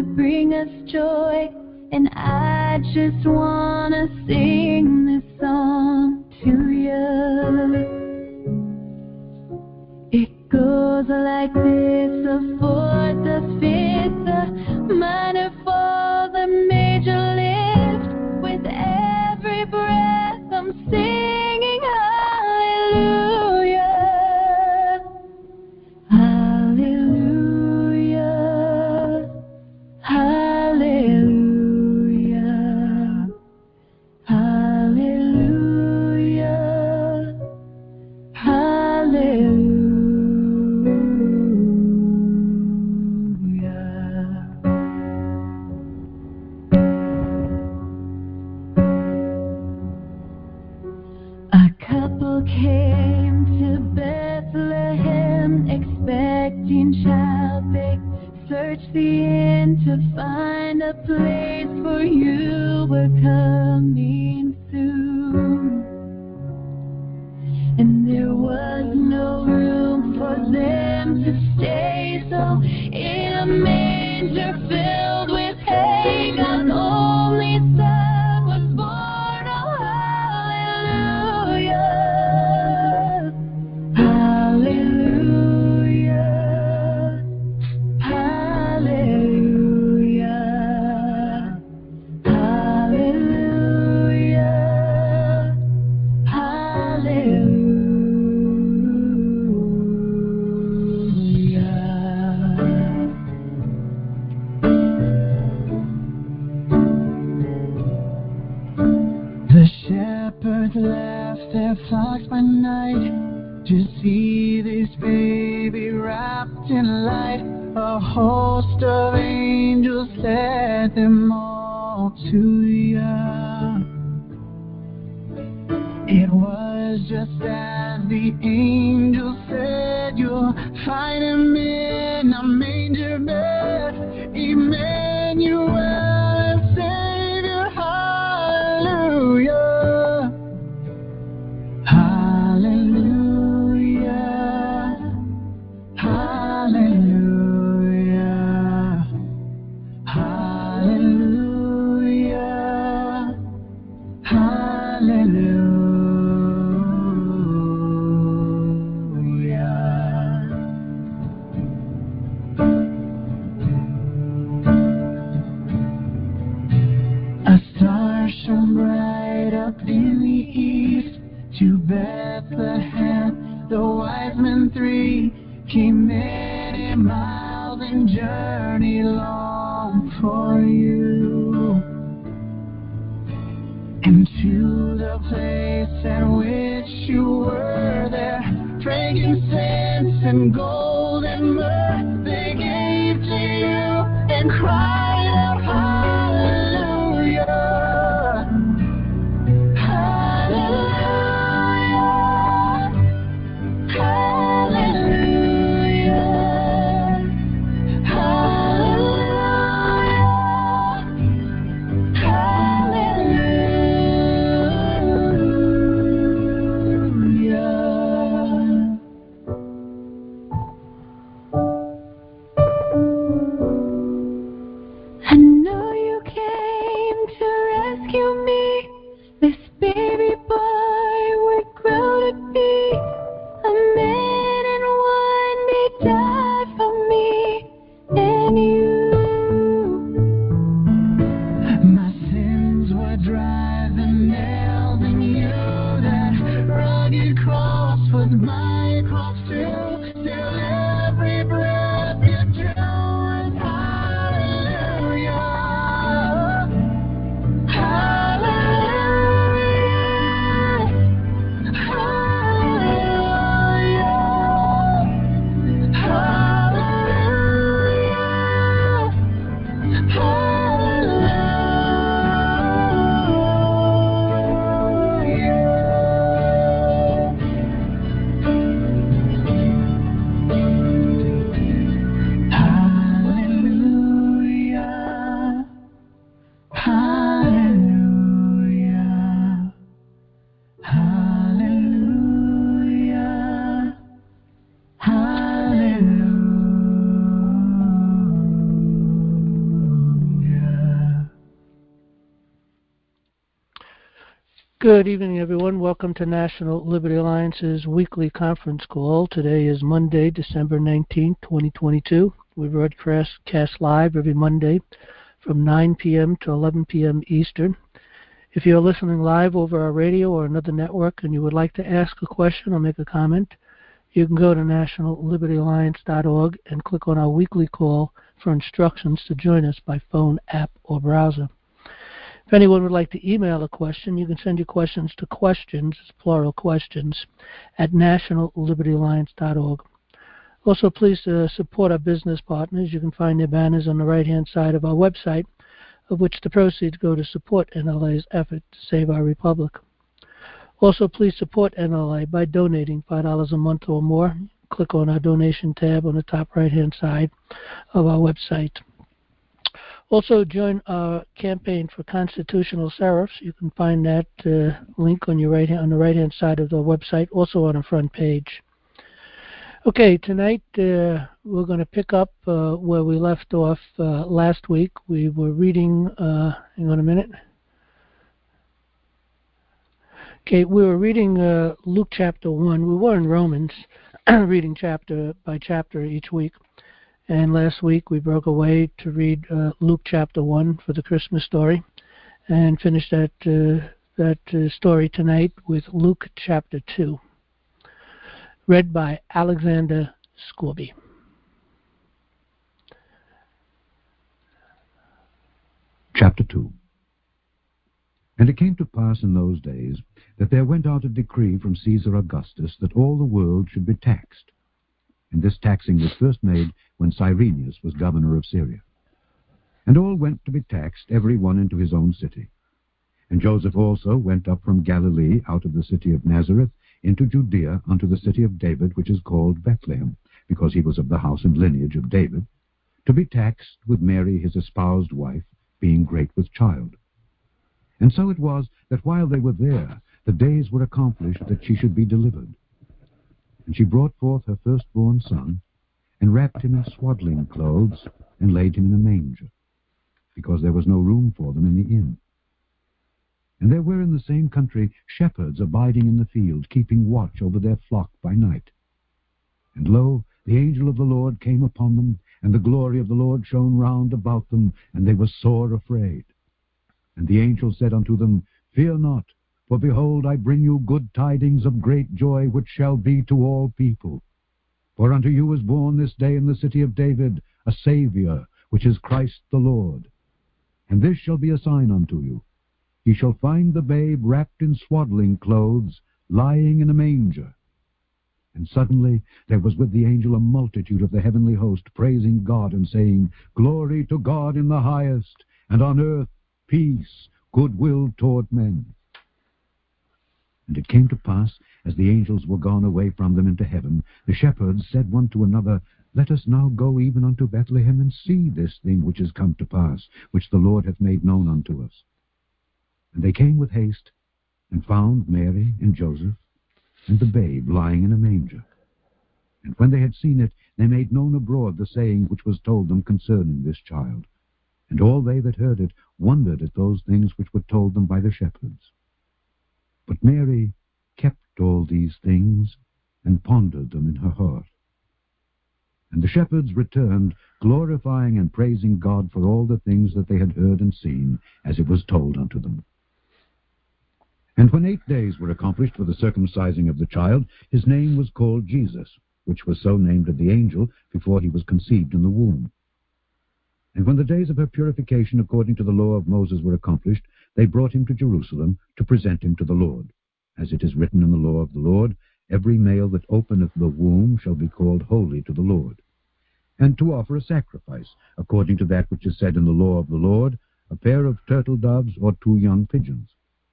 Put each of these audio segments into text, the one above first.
to bring us joy, and I just wanna sing this song to you. It goes like this: the fourth, the fifth, the minor fall, the major lift. With every breath I'm singing hallelujah, hallelujah, hallelujah, hallelujah, hallelujah. A couple came to Bethlehem, expecting child. They searched the inn to find a place, for you were coming soon. And there was no room for them to stay, so in a manger filled with hay, God's only Son was born. Oh, hallelujah, hallelujah, hallelujah, hallelujah. The shepherds left their flocks by night to see this baby wrapped in light. A host of angels led them all to you. It was just as the angel said, you'll find him in a manger bed, Emmanuel, Savior, hallelujah, hallelujah, hallelujah, hallelujah, hallelujah. A star shone bright up in the east. To Bethlehem the wise men three came many miles and journeyed long for you. And to the place at which you were there, frankincense and gold and myrrh they gave to you, and cried out hallelujah, hallelujah, hallelujah, hallelujah, hallelujah. Good evening, everyone. Welcome to National Liberty Alliance's weekly conference call. Today is Monday, December 19, 2022. We broadcast live every Monday from 9 p.m. to 11 p.m. Eastern. If you're listening live over our radio or another network and you would like to ask a question or make a comment, you can go to nationallibertyalliance.org and click on our weekly call for instructions to join us by phone, app, or browser. If anyone would like to email a question, you can send your questions to questions, plural questions, at nationallibertyalliance.org. Also, please support our business partners. You can find their banners on the right-hand side of our website, of which the proceeds go to support NLA's effort to save our republic. Also, please support NLA by donating $5 a month or more. Click on our donation tab on the top right-hand side of our website. Also, join our campaign for constitutional sheriffs. You can find that link on the right-hand side of the website, also on the front page. Okay, tonight we're going to pick up where we left off last week. We were reading, hang on a minute. Okay, we were reading Luke chapter 1. We were in Romans, reading chapter by chapter each week. And last week we broke away to read Luke chapter 1 for the Christmas story, and finish that story tonight with Luke chapter 2, read by Alexander Scorby. Chapter 2. And it came to pass in those days that there went out a decree from Caesar Augustus that all the world should be taxed. And this taxing was first made when Cyrenius was governor of Syria. And all went to be taxed, every one into his own city. And Joseph also went up from Galilee out of the city of Nazareth into Judea unto the city of David, which is called Bethlehem, because he was of the house and lineage of David, to be taxed with Mary his espoused wife, being great with child. And so it was that while they were there, the days were accomplished that she should be delivered. And she brought forth her firstborn son, and wrapped him in swaddling clothes, and laid him in a manger, because there was no room for them in the inn. And there were in the same country shepherds abiding in the field, keeping watch over their flock by night. And lo, the angel of the Lord came upon them, and the glory of the Lord shone round about them, and they were sore afraid. And the angel said unto them, Fear not, for behold, I bring you good tidings of great joy, which shall be to all people. For unto you is born this day in the city of David a Saviour, which is Christ the Lord. And this shall be a sign unto you. Ye shall find the babe wrapped in swaddling clothes, lying in a manger. And suddenly there was with the angel a multitude of the heavenly host, praising God and saying, Glory to God in the highest, and on earth peace, goodwill toward men. And it came to pass, as the angels were gone away from them into heaven, the shepherds said one to another, Let us now go even unto Bethlehem, and see this thing which is come to pass, which the Lord hath made known unto us. And they came with haste, and found Mary and Joseph, and the babe lying in a manger. And when they had seen it, they made known abroad the saying which was told them concerning this child. And all they that heard it wondered at those things which were told them by the shepherds. But Mary kept all these things, and pondered them in her heart. And the shepherds returned, glorifying and praising God for all the things that they had heard and seen, as it was told unto them. And when 8 days were accomplished for the circumcising of the child, his name was called Jesus, which was so named of the angel before he was conceived in the womb. And when the days of her purification according to the law of Moses were accomplished, they brought him to Jerusalem to present him to the Lord. As it is written in the law of the Lord, Every male that openeth the womb shall be called holy to the Lord. And to offer a sacrifice, according to that which is said in the law of the Lord, a pair of turtle doves or 2 young pigeons.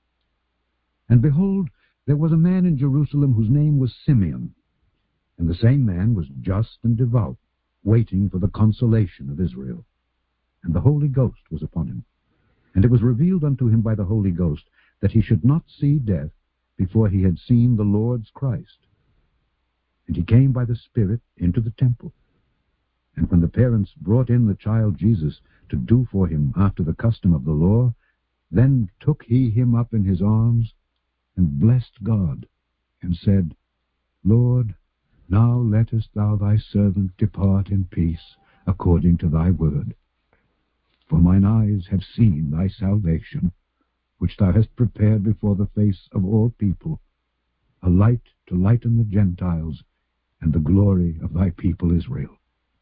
And behold, there was a man in Jerusalem whose name was Simeon. And the same man was just and devout, waiting for the consolation of Israel. And the Holy Ghost was upon him. And it was revealed unto him by the Holy Ghost that he should not see death before he had seen the Lord's Christ. And he came by the Spirit into the temple. And when the parents brought in the child Jesus to do for him after the custom of the law, then took he him up in his arms, and blessed God, and said, Lord, now lettest thou thy servant depart in peace, according to thy word. For mine eyes have seen thy salvation, which thou hast prepared before the face of all people, a light to lighten the Gentiles, and the glory of thy people Israel.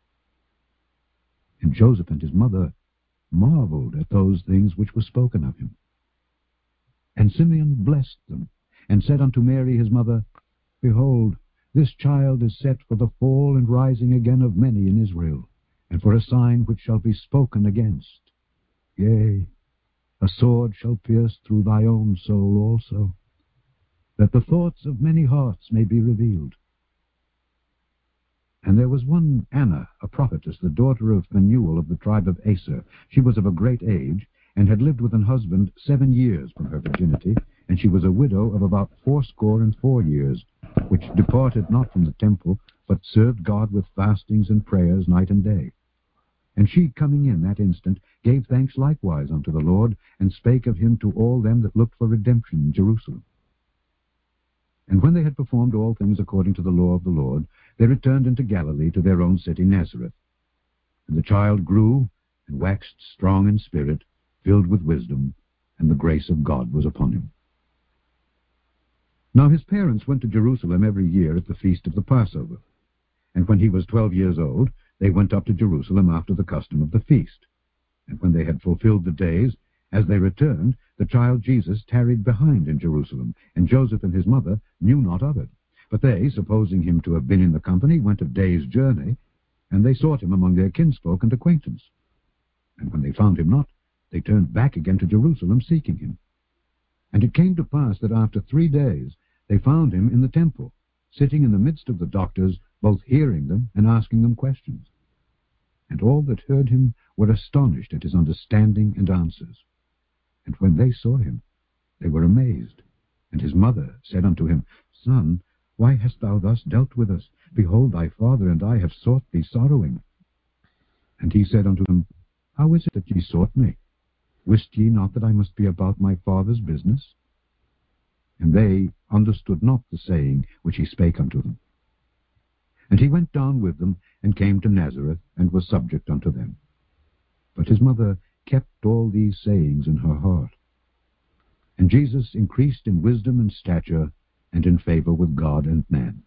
And Joseph and his mother marveled at those things which were spoken of him. And Simeon blessed them, and said unto Mary his mother, Behold, this child is set for the fall and rising again of many in Israel, and for a sign which shall be spoken against. Yea, a sword shall pierce through thy own soul also, that the thoughts of many hearts may be revealed. And there was one Anna, a prophetess, the daughter of Phanuel of the tribe of Aser. She was of a great age, and had lived with an husband 7 years from her virginity, and she was a widow of about 84 years, which departed not from the temple, but served God with fastings and prayers night and day. And she, coming in that instant, gave thanks likewise unto the Lord, and spake of him to all them that looked for redemption in Jerusalem. And when they had performed all things according to the law of the Lord, they returned into Galilee to their own city Nazareth. And the child grew, and waxed strong in spirit, filled with wisdom, and the grace of God was upon him. Now his parents went to Jerusalem every year at the feast of the Passover. And when he was 12 years old, they went up to Jerusalem after the custom of the feast. And when they had fulfilled the days, as they returned, the child Jesus tarried behind in Jerusalem, and Joseph and his mother knew not of it. But they, supposing him to have been in the company, went a day's journey, and they sought him among their kinsfolk and acquaintance. And when they found him not, they turned back again to Jerusalem, seeking him. And it came to pass that after 3 days they found him in the temple, sitting in the midst of the doctors, both hearing them and asking them questions. And all that heard him were astonished at his understanding and answers. And when they saw him, they were amazed. And his mother said unto him, Son, why hast thou thus dealt with us? Behold, thy father and I have sought thee sorrowing. And he said unto them, How is it that ye sought me? Wist ye not that I must be about my father's business? And they understood not the saying which he spake unto them. And he went down with them, and came to Nazareth, and was subject unto them. But his mother kept all these sayings in her heart. And Jesus increased in wisdom and stature, and in favor with God and man.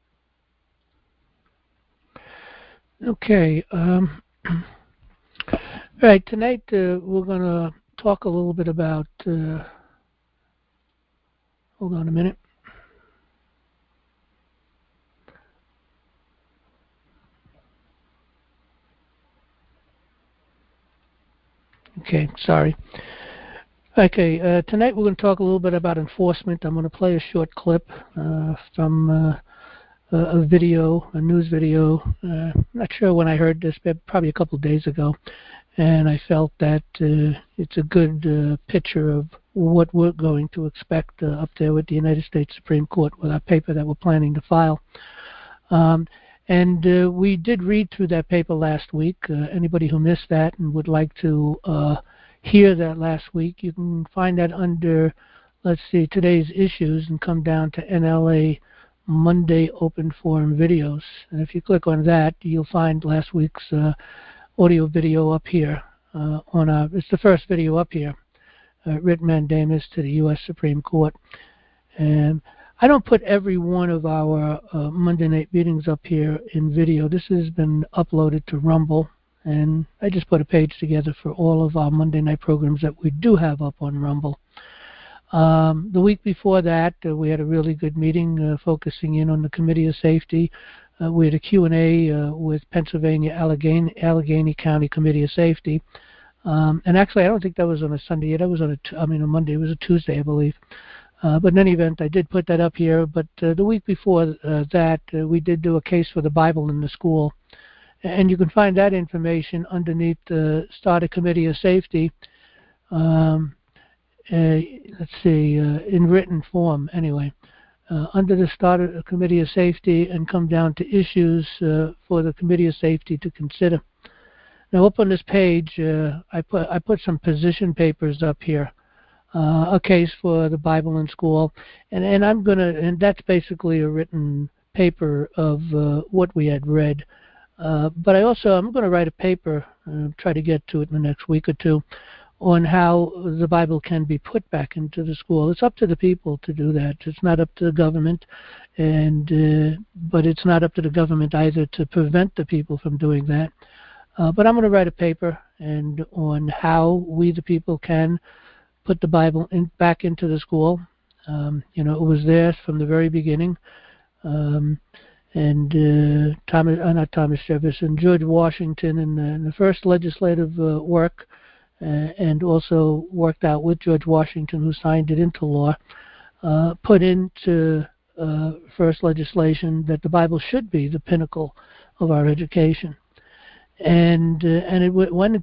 Okay. Right, tonight we're going to talk a little bit about... hold on a minute. Okay, sorry. Okay, tonight we're going to talk a little bit about enforcement. I'm going to play a short clip from a video, a news video. Not sure when I heard this, but probably a couple of days ago. And I felt that it's a good picture of what we're going to expect up there with the United States Supreme Court with our paper that we're planning to file. And we did read through that paper last week. Anybody who missed that and would like to hear that last week, you can find that under, let's see, today's issues and come down to NLA Monday Open Forum videos. And if you click on that, you'll find last week's audio video up here. It's the first video up here, writ mandamus to the U.S. Supreme Court. And I don't put every one of our Monday night meetings up here in video. This has been uploaded to Rumble, and I just put a page together for all of our Monday night programs that we do have up on Rumble. The week before that, we had a really good meeting focusing in on the Committee of Safety. We had a Q&A with Pennsylvania Allegheny County Committee of Safety. And actually, I don't think that was on a Sunday. That was on a Monday. It was a Tuesday, I believe. But in any event, I did put that up here. But the week before that, we did do a case for the Bible in the school. And you can find that information underneath the Starter Committee of Safety. Let's see, in written form, anyway. Under the Starter Committee of Safety, and come down to issues for the Committee of Safety to consider. Now, up on this page, I put some position papers up here. a case for the Bible in school, and that's basically a written paper of what we had read. But I'm going to write a paper, try to get to it in the next week or two, on how the Bible can be put back into the school. It's up to the people to do that. It's not up to the government, but it's not up to the government either to prevent the people from doing that. But I'm going to write a paper on how we, the people, can put the Bible back into the school. It was there from the very beginning. Not Thomas Jefferson, George Washington, in the first legislative work, and also worked out with George Washington, who signed it into law, put into first legislation that the Bible should be the pinnacle of our education, and it was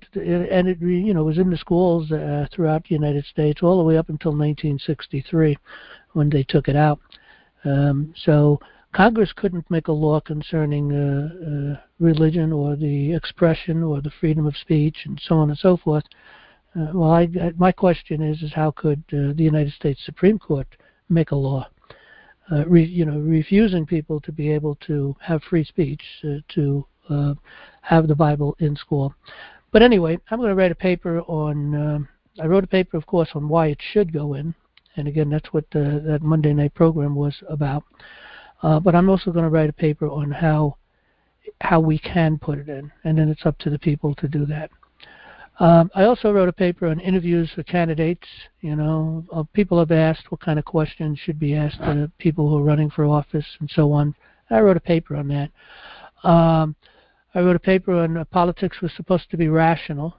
in the schools throughout the United States all the way up until 1963, when they took it out. So Congress couldn't make a law concerning religion or the expression or the freedom of speech and so on and so forth. My question is how could the United States Supreme Court make a law, refusing people to be able to have free speech, to have the Bible in school? But anyway, I'm going to write a paper on. I wrote a paper, of course, on why it should go in, and again, that's what that Monday night program was about. But I'm also going to write a paper on how we can put it in, and then it's up to the people to do that. I also wrote a paper on interviews for candidates. People have asked what kind of questions should be asked to people who are running for office and so on. I wrote a paper on that. I wrote a paper on politics was supposed to be rational.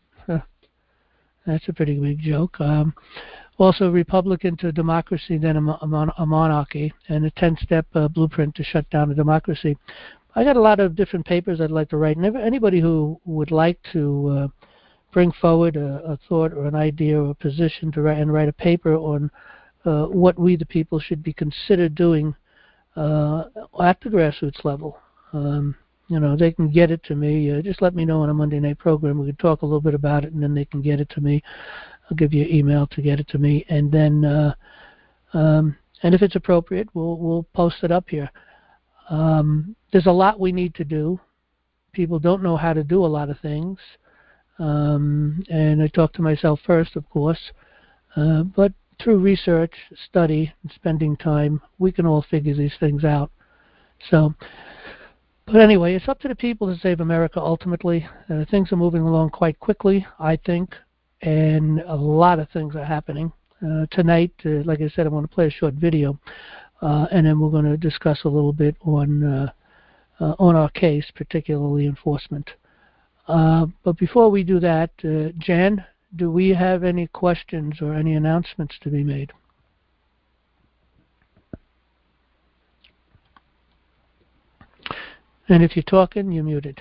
That's a pretty big joke. Also, Republican to democracy, then a monarchy, and a 10-step blueprint to shut down a democracy. I got a lot of different papers I'd like to write. And anybody who would like to bring forward a thought or an idea or a position to write a paper on what we, the people, should be considered doing at the grassroots level, they can get it to me. Just let me know on a Monday night program. We can talk a little bit about it, and then they can get it to me. I'll give you an email to get it to me, and then and if it's appropriate, we'll post it up here. There's a lot we need to do. People don't know how to do a lot of things, and I talk to myself first, of course, but through research, study, and spending time, we can all figure these things out. But anyway, it's up to the people to save America ultimately. Things are moving along quite quickly, I think, and a lot of things are happening. Tonight, like I said, I want to play a short video, and then we're going to discuss a little bit on our case, particularly enforcement. But before we do that, Jan, do we have any questions or any announcements to be made? And if you're talking, you're muted.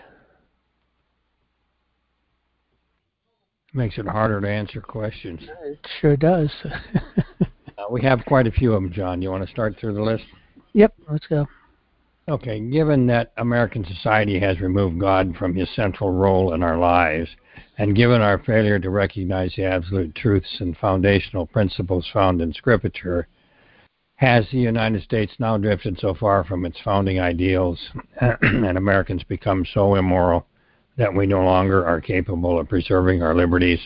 Makes it harder to answer questions. It sure does. We have quite a few of them, John. You want to start through the list? Yep, let's go. Okay, given that American society has removed God from his central role in our lives, and given our failure to recognize the absolute truths and foundational principles found in Scripture, has the United States now drifted so far from its founding ideals and Americans become so immoral that we no longer are capable of preserving our liberties?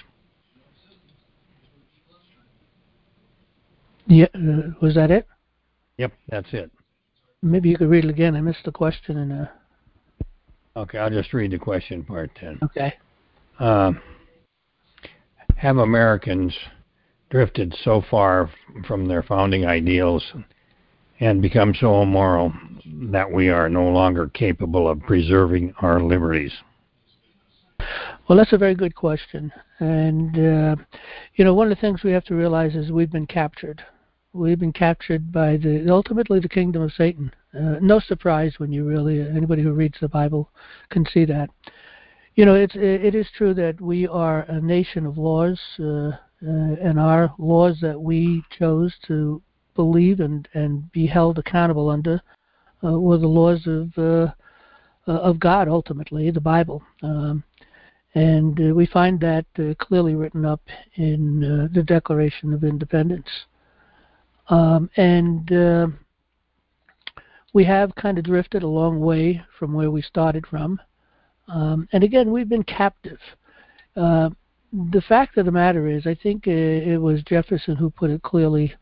Yeah, was that it? Yep, that's it. Maybe you could read it again. I missed the question. Okay, I'll just read the question part then. Okay. Have Americans drifted so far from their founding ideals and become so immoral that we are no longer capable of preserving our liberties? Well, that's a very good question. And, one of the things we have to realize is we've been captured. We've been captured by ultimately the kingdom of Satan. No surprise when anybody who reads the Bible can see that. It is true that we are a nation of laws, and our laws that we chose to believe and be held accountable under were the laws of God, ultimately, the Bible. And we find that clearly written up in the Declaration of Independence. And we have kind of drifted a long way from where we started from. And again, we've been captive. The fact of the matter is, I think it was Jefferson who put it clearly,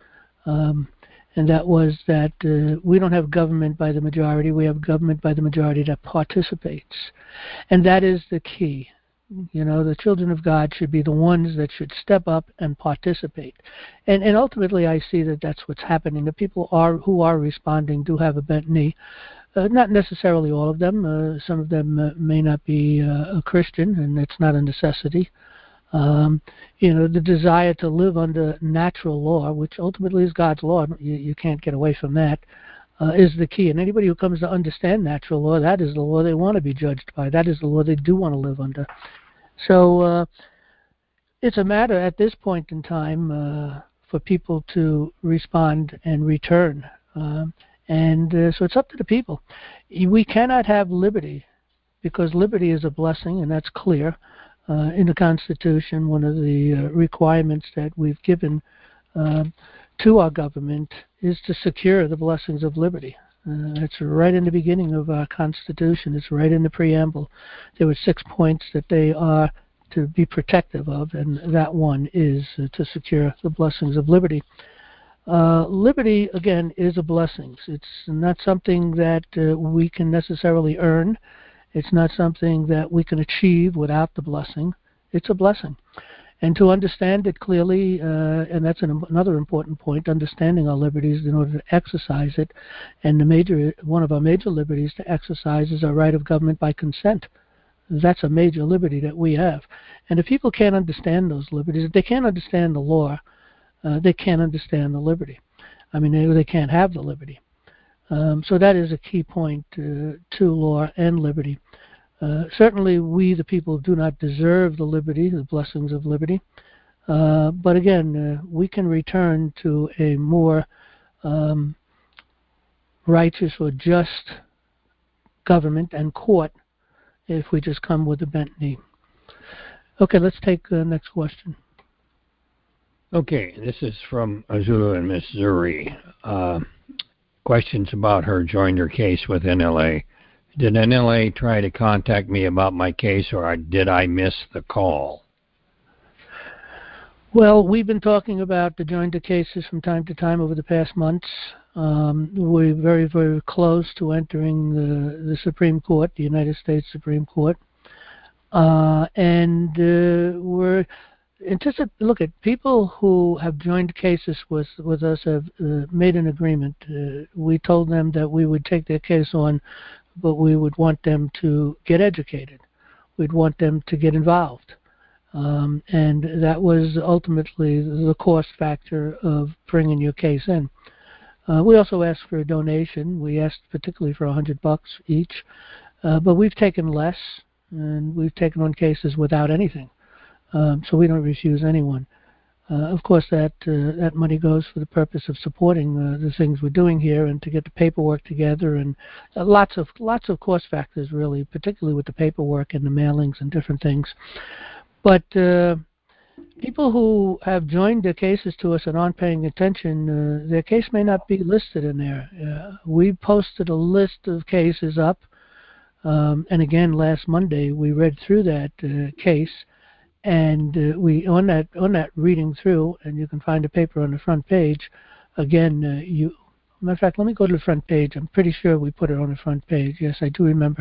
and that was that we don't have government by the majority, we have government by the majority that participates. And that is the key. You know, the children of God should be the ones that should step up and participate. And ultimately I see that that's what's happening. The people who are responding do have a bent knee. Not necessarily all of them. Some of them may not be a Christian, and it's not a necessity. You know, the desire to live under natural law, which ultimately is God's law, you can't get away from that, is the key. And anybody who comes to understand natural law, that is the law they want to be judged by. That is the law they do want to live under. So it's a matter at this point in time for people to respond and return. And so it's up to the people. We cannot have liberty, because liberty is a blessing, and that's clear. In the Constitution, one of the requirements that we've given to our government is to secure the blessings of liberty. It's right in the beginning of our Constitution. It's right in the preamble. There were 6 points that they are to be protective of, and that one is to secure the blessings of liberty. Liberty, again, is a blessing. It's not something that we can necessarily earn. It's not something that we can achieve without the blessing. It's a blessing. And to understand it clearly, and that's another important point, understanding our liberties in order to exercise it. And one of our major liberties to exercise is our right of government by consent. That's a major liberty that we have. And if people can't understand those liberties, if they can't understand the law, they can't understand the liberty. I mean, they can't have the liberty. So that is a key point to law and liberty. Certainly we, the people, do not deserve the liberty, the blessings of liberty. But again, we can return to a more righteous or just government and court if we just come with a bent knee. Okay, let's take the next question. Okay, this is from Azula in Missouri. Questions about her joinder case with NLA. Did NLA try to contact me about my case, or did I miss the call? Well, we've been talking about the joinder cases from time to time over the past months. We're very, very close to entering the Supreme Court, the United States Supreme Court. And we're look at people who have joined cases with us have made an agreement. We told them that we would take their case on, but we would want them to get educated. We'd want them to get involved. And that was ultimately the cost factor of bringing your case in. We also asked for a donation. We asked particularly for $100 each, but we've taken less, and we've taken on cases without anything. So we don't refuse anyone. Of course, that money goes for the purpose of supporting the things we're doing here, and to get the paperwork together, and lots of cost factors, really, particularly with the paperwork and the mailings and different things. But people who have joined their cases to us and aren't paying attention, their case may not be listed in there. We posted a list of cases up, and again, last Monday we read through that case. And we on that reading through, and you can find a paper on the front page. Again, matter of fact, let me go to the front page. I'm pretty sure we put it on the front page. Yes, I do remember.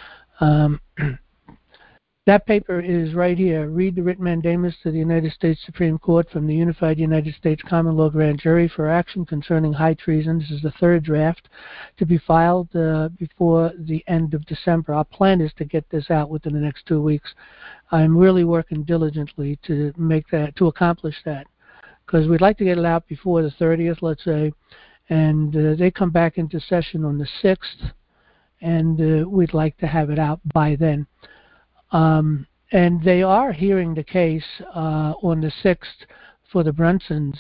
That paper is right here. Read the writ mandamus to the United States Supreme Court from the Unified United States Common Law Grand Jury for action concerning high treason. This is the third draft to be filed before the end of December. Our plan is to get this out within the next 2 weeks. I'm really working diligently to accomplish that, because we'd like to get it out before the 30th, let's say, and they come back into session on the 6th, and we'd like to have it out by then. And they are hearing the case on the 6th for the Brunson's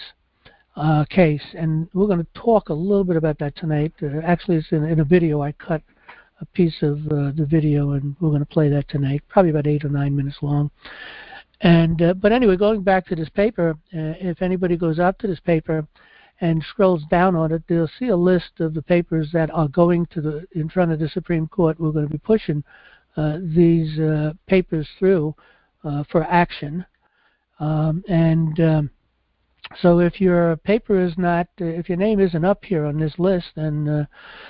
case, and we're going to talk a little bit about that tonight. Actually, it's in a video I cut a piece of the video, and we're going to play that tonight, probably about 8 or 9 minutes long. And but anyway, going back to this paper, if anybody goes out to this paper and scrolls down on it, they'll see a list of the papers that are going to in front of the Supreme Court. We're going to be pushing these papers through for action. So if your paper is not, if your name isn't up here on this list, then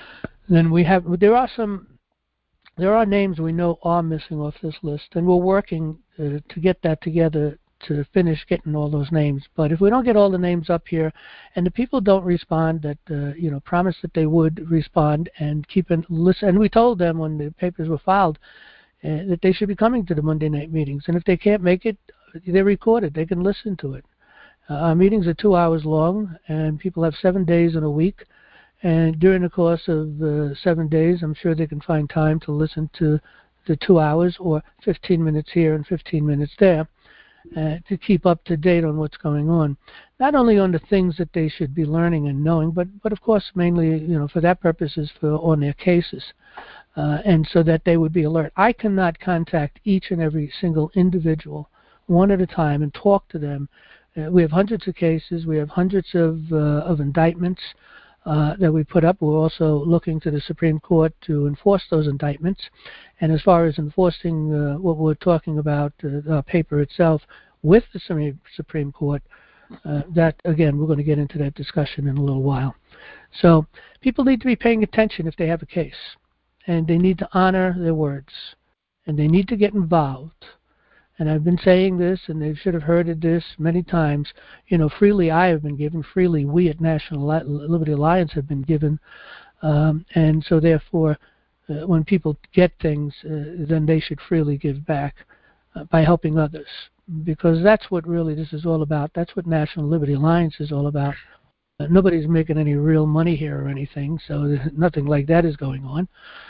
there are names we know are missing off this list, and we're working to get that together to finish getting all those names. But if we don't get all the names up here, and the people don't respond that promised that they would respond and keep and listen, and we told them when the papers were filed that they should be coming to the Monday night meetings, and if they can't make it, they're recorded. They can listen to it. Our meetings are 2 hours long, and people have 7 days in a week. And during the course of 7 days, I'm sure they can find time to listen to the 2 hours or 15 minutes here and 15 minutes there to keep up to date on what's going on. Not only on the things that they should be learning and knowing, but of course mainly, for that purpose is on their cases. And so that they would be alert. I cannot contact each and every single individual one at a time and talk to them. We have hundreds of cases. We have hundreds of indictments that we put up. We're also looking to the Supreme Court to enforce those indictments. And as far as enforcing what we're talking about, the paper itself, with the Supreme Court, that, again, we're going to get into that discussion in a little while. So people need to be paying attention if they have a case. And they need to honor their words. And they need to get involved. And I've been saying this, and they should have heard of this many times. Freely I have been given, freely we at National Liberty Alliance have been given. And so therefore, when people get things, then they should freely give back by helping others. Because that's what really this is all about. That's what National Liberty Alliance is all about. Nobody's making any real money here or anything, so nothing like that is going on.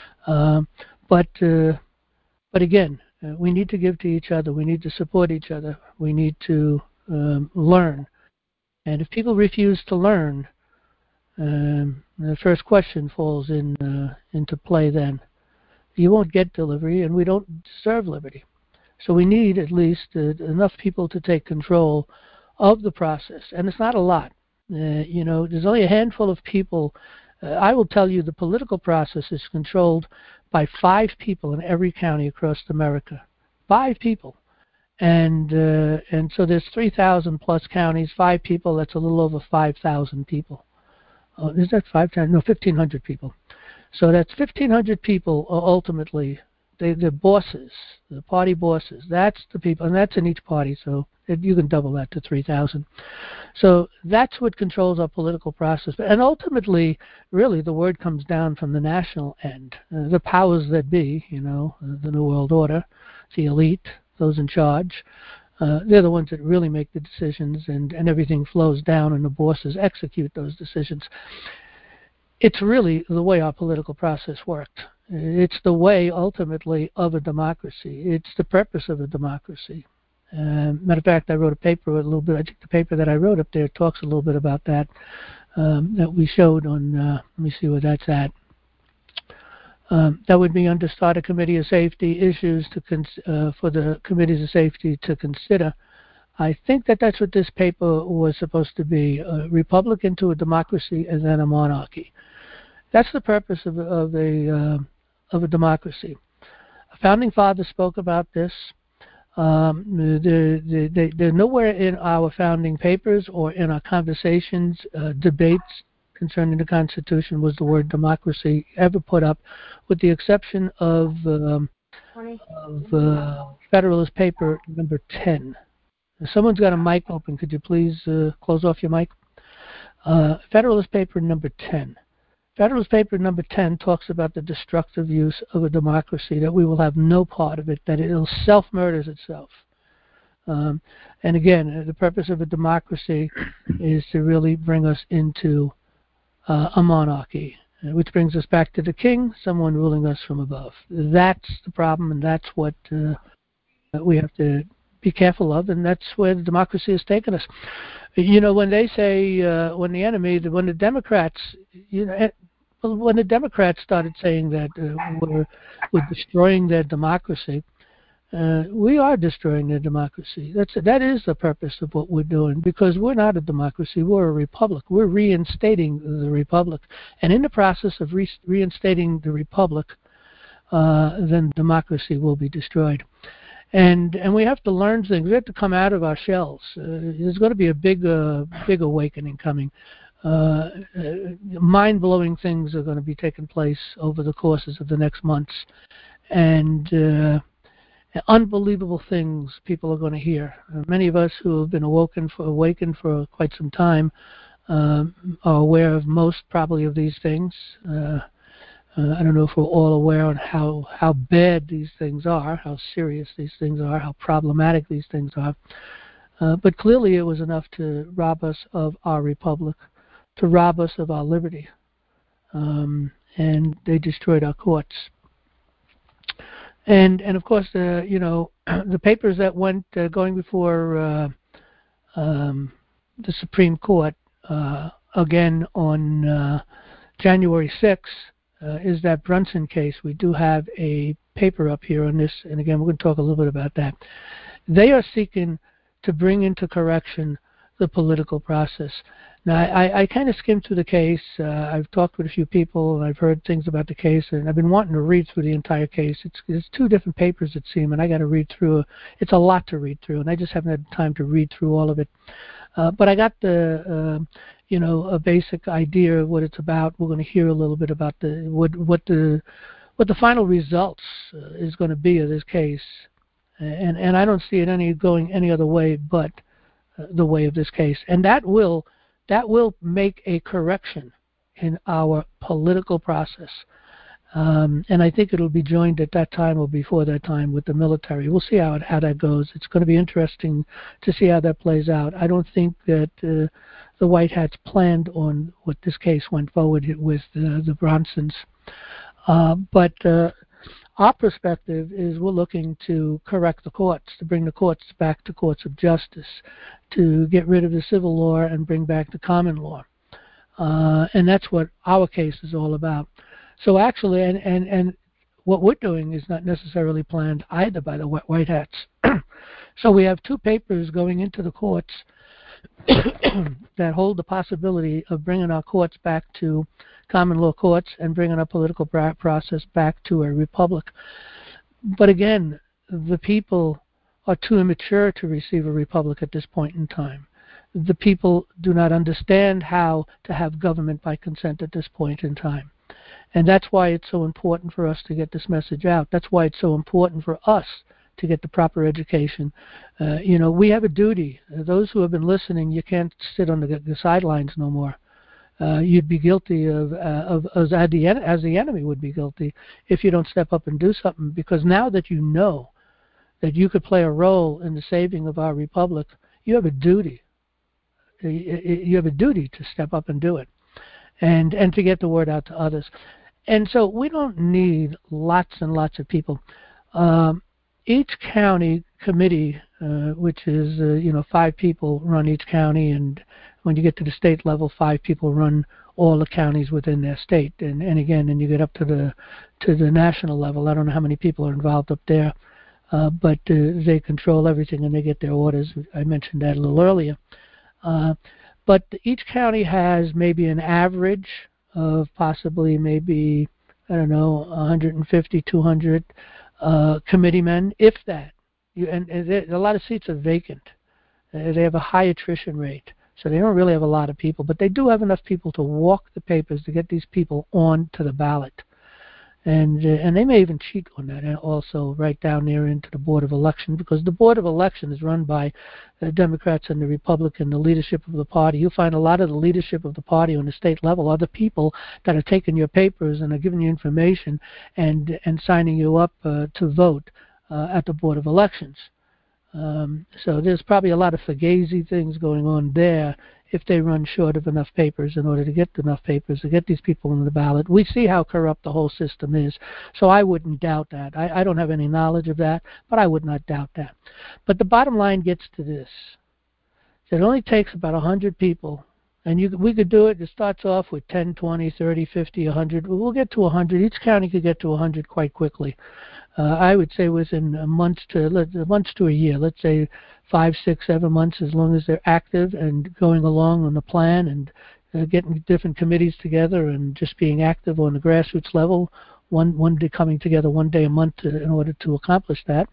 But again, we need to give to each other. We need to support each other. We need to learn. And if people refuse to learn, the first question falls into play then. You won't get delivery, and we don't deserve liberty. So we need at least enough people to take control of the process. And it's not a lot. There's only a handful of people. I will tell you the political process is controlled by 5 people in every county across America. 5 people. And so there's 3,000 plus counties, 5 people, that's a little over 5,000 people. Oh, is that 5,000? No, 1,500 people. So that's 1,500 people ultimately. They're bosses, the party bosses. That's the people, and that's in each party, so you can double that to 3,000. So that's what controls our political process. And ultimately, really, the word comes down from the national end. The powers that be, the New World Order, the elite, those in charge, they're the ones that really make the decisions, and everything flows down, and the bosses execute those decisions. It's really the way our political process worked. It's the way, ultimately, of a democracy. It's the purpose of a democracy. Matter of fact, I wrote a paper a little bit. I think the paper that I wrote up there talks a little bit about that, that we showed on, let me see where that's at. That would be under Start a Committee of Safety issues for the Committees of Safety to consider. I think that's what this paper was supposed to be, a republic into a democracy and then a monarchy. That's the purpose of a democracy. A founding father spoke about this. They're nowhere in our founding papers or in our conversations, debates concerning the Constitution was the word democracy ever put up, with the exception of Federalist Paper number 10. If someone's got a mic open, could you please close off your mic? Federalist Paper number 10. Federalist Paper number 10 talks about the destructive use of a democracy, that we will have no part of it, that it'll self-murders itself. And again, the purpose of a democracy is to really bring us into a monarchy, which brings us back to the king, someone ruling us from above. That's the problem, and that's what we have to be careful of, and that's where the democracy has taken us. When they say, when the Democrats, when the Democrats started saying that we're destroying their democracy, we are destroying their democracy. That is the purpose of what we're doing, because we're not a democracy. We're a republic. We're reinstating the republic. And in the process of reinstating the republic, then democracy will be destroyed. And we have to learn things. We have to come out of our shells. There's going to be a big awakening coming. Mind-blowing things are going to be taking place over the courses of the next months. And unbelievable things people are going to hear. Many of us who have been awakened for quite some time are aware of most probably of these things. I don't know if we're all aware on how bad these things are, how serious these things are, how problematic these things are. But clearly it was enough to rob us of our republic, to rob us of our liberty. And they destroyed our courts. And of course, the papers that went going before the Supreme Court again on January 6th is that Brunson case. We do have a paper up here on this, and again, we're going to talk a little bit about that. They are seeking to bring into correction the political process. Now, I kind of skimmed through the case. I've talked with a few people, and I've heard things about the case, and I've been wanting to read through the entire case. It's two different papers, it seems, and I got to read through. It's a lot to read through, and I just haven't had time to read through all of it. But I got a basic idea of what it's about. We're going to hear a little bit about what the final results is going to be of this case, and I don't see it going any other way but the way of this case, and that will make a correction in our political process. And I think it'll be joined at that time or before that time with the military. We'll see how that goes. It's going to be interesting to see how that plays out. I don't think that the White Hats planned on what this case went forward with the Bronsons. But our perspective is we're looking to correct the courts, to bring the courts back to courts of justice, to get rid of the civil law and bring back the common law. And that's what our case is all about. So actually, and what we're doing is not necessarily planned either by the White Hats. So we have two papers going into the courts that hold the possibility of bringing our courts back to common law courts and bringing our political process back to a republic. But again, the people are too immature to receive a republic at this point in time. The people do not understand how to have government by consent at this point in time. And that's why it's so important for us to get this message out. That's why it's so important for us to get the proper education. We have a duty. Those who have been listening, you can't sit on the sidelines no more. You'd be guilty as the enemy would be guilty if you don't step up and do something. Because now that you know that you could play a role in the saving of our republic, you have a duty. You have a duty to step up and do it, and to get the word out to others. And so we don't need lots and lots of people. Each county committee, which is 5 people run each county, and when you get to the state level, 5 people run all the counties within their state. And again, and you get up to the national level. I don't know how many people are involved up there, but they control everything and they get their orders. I mentioned that a little earlier. But each county has maybe an average of possibly maybe, 150, 200 committeemen, if that. And a lot of seats are vacant. They have a high attrition rate, so they don't really have a lot of people. But they do have enough people to walk the papers to get these people on to the ballot. And they may even cheat on that, and also right down there into the Board of Election, because the Board of Election is run by the Democrats and the Republican, the leadership of the party. You'll find a lot of the leadership of the party on the state level are the people that are taking your papers and are giving you information and signing you up to vote at the Board of Elections. So there's probably a lot of fugazi things going on there if they run short of enough papers in order to get enough papers to get these people on the ballot. We see how corrupt the whole system is, so I wouldn't doubt that. I don't have any knowledge of that, but I would not doubt that. But the bottom line gets to this. It only takes about 100 people, And we could do it. It starts off with 10, 20, 30, 50, 100. We'll get to 100. Each county could get to 100 quite quickly. I would say within months to a year. Let's say 5, 6, 7 months, as long as they're active and going along on the plan and getting different committees together and just being active on the grassroots level. One day coming together 1 day a month in order to accomplish that.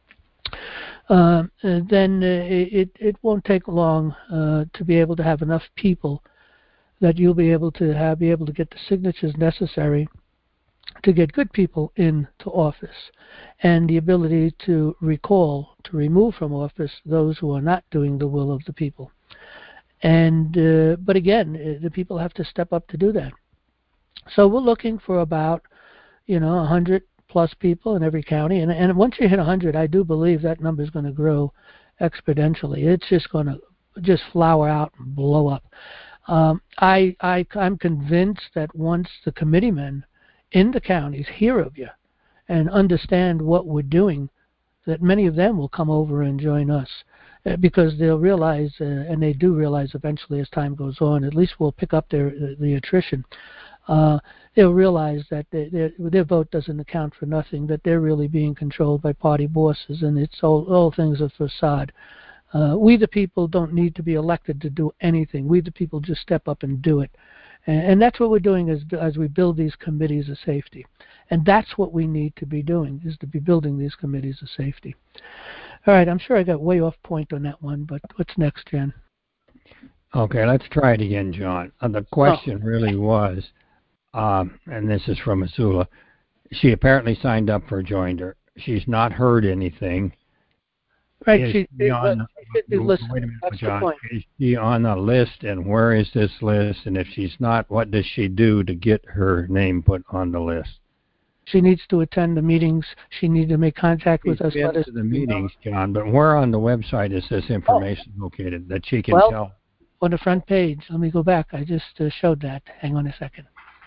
Then it won't take long to be able to have enough people that you'll be able to get the signatures necessary to get good people into office, and the ability to remove from office those who are not doing the will of the people. And but again, the people have to step up to do that. So we're looking for about 100 plus people in every county, and once you hit 100, I do believe that number is going to grow exponentially. It's just going to flower out and blow up. I'm convinced that once the committeemen in the counties hear of you and understand what we're doing, that many of them will come over and join us, because they'll realize, and they do realize eventually as time goes on, at least we'll pick up the attrition. They'll realize that their vote doesn't account for nothing, that they're really being controlled by party bosses, and it's all things of facade. We the people don't need to be elected to do anything. We the people just step up and do it. And that's what we're doing as we build these committees of safety. And that's what we need to be doing, is to be building these committees of safety. All right, I'm sure I got way off point on that one, but what's next, Jen? Okay, let's try it again, John. The question really was, and this is from Missoula, she apparently signed up for Joinder. She's not heard anything. Right, Wait a minute, John. Is she on a list, and where is this list? And if she's not, what does she do to get her name put on the list? She needs to attend the meetings. She needs to make contact with us. She's been to the meetings, John, but where on the website is this information located that she can tell? On the front page. Let me go back. I just showed that. Hang on a second.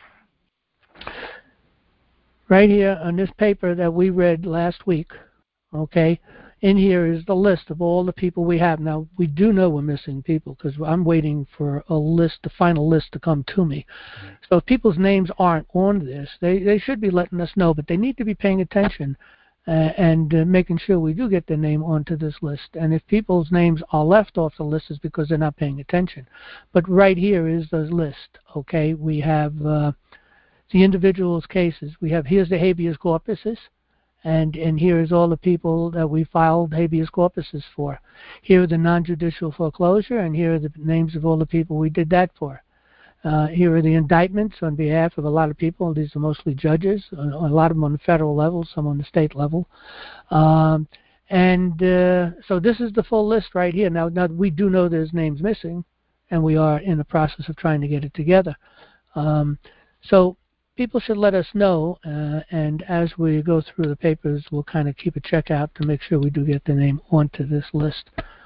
Right here on this paper that we read last week, okay, in here is the list of all the people we have. Now, we do know we're missing people because I'm waiting for the final list to come to me. So if people's names aren't on this, they should be letting us know, but they need to be paying attention and making sure we do get their name onto this list. And if people's names are left off the list, it's because they're not paying attention. But right here is the list, okay? We have the individual's cases. Here's the habeas corpuses. And here is all the people that we filed habeas corpuses for. Here are the non-judicial foreclosure, and here are the names of all the people we did that for. Here are the indictments on behalf of a lot of people. These are mostly judges, a lot of them on the federal level, some on the state level. So this is the full list right here. Now we do know there's names missing, and we are in the process of trying to get it together. So people should let us know, and as we go through the papers, we'll kind of keep a check out to make sure we do get the name onto this list.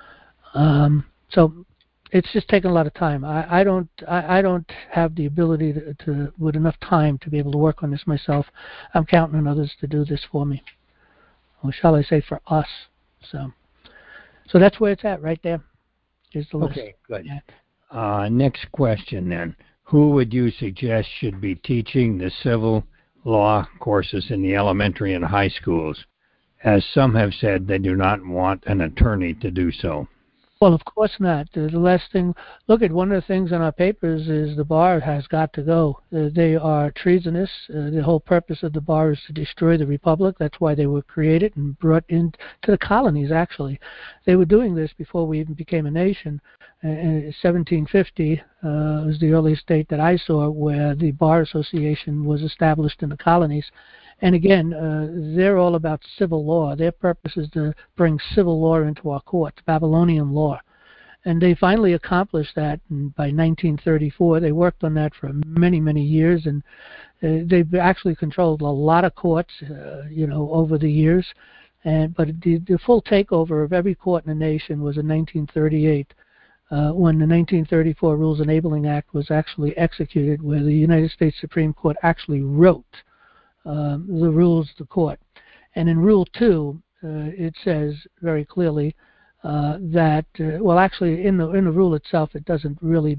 So it's just taking a lot of time. I don't have the ability to with enough time to be able to work on this myself. I'm counting on others to do this for me, or shall I say for us. So that's where it's at right there. Here's the list. Okay, good. Yeah. Next question then. Who would you suggest should be teaching the civil law courses in the elementary and high schools? As some have said, they do not want an attorney to do so. Well, of course not. The last thing, look at one of the things in our papers is the bar has got to go. They are treasonous. The whole purpose of the bar is to destroy the republic. That's why they were created and brought into the colonies, actually. They were doing this before we even became a nation. In 1750 was the earliest date that I saw where the Bar Association was established in the colonies. And again, they're all about civil law. Their purpose is to bring civil law into our courts, Babylonian law. And they finally accomplished that by 1934. They worked on that for many, many years, and they've actually controlled a lot of courts, over the years. But the full takeover of every court in the nation was in 1938. When the 1934 Rules Enabling Act was actually executed, where the United States Supreme Court actually wrote the rules of the court. And in Rule 2, it says very clearly that, actually in the rule itself, it doesn't really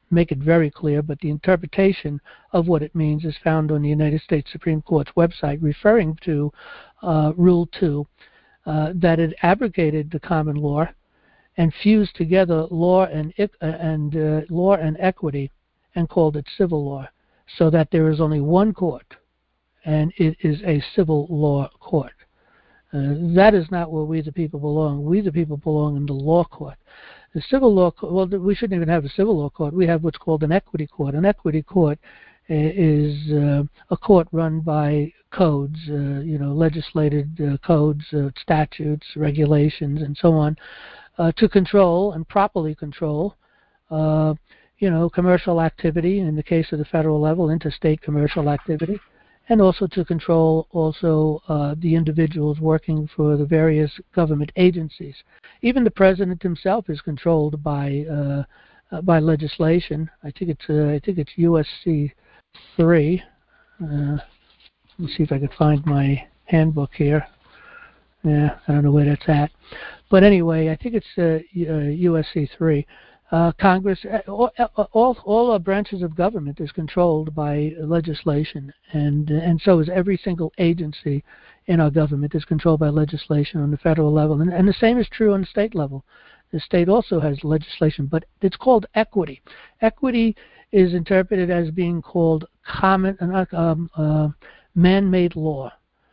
make it very clear, but the interpretation of what it means is found on the United States Supreme Court's website, referring to Rule 2, that it abrogated the common law and fused together law and equity and called it civil law, so that there is only one court, and it is a civil law court. That is not where we the people belong. We the people belong in the law court. The civil law court, well, we shouldn't even have a civil law court. We have what's called an equity court. An equity court is a court run by codes, legislated codes, statutes, regulations, and so on, to control and properly control, commercial activity, in the case of the federal level, interstate commercial activity, and also to control the individuals working for the various government agencies. Even the president himself is controlled by legislation. I think it's USC 3. Let me see if I can find my handbook here. Yeah, I don't know where that's at, but anyway, I think it's USC 3. Congress, all branches of government is controlled by legislation, and so is every single agency in our government is controlled by legislation on the federal level, and the same is true on the state level. The state also has legislation, but it's called equity. Equity is interpreted as being called man-made law.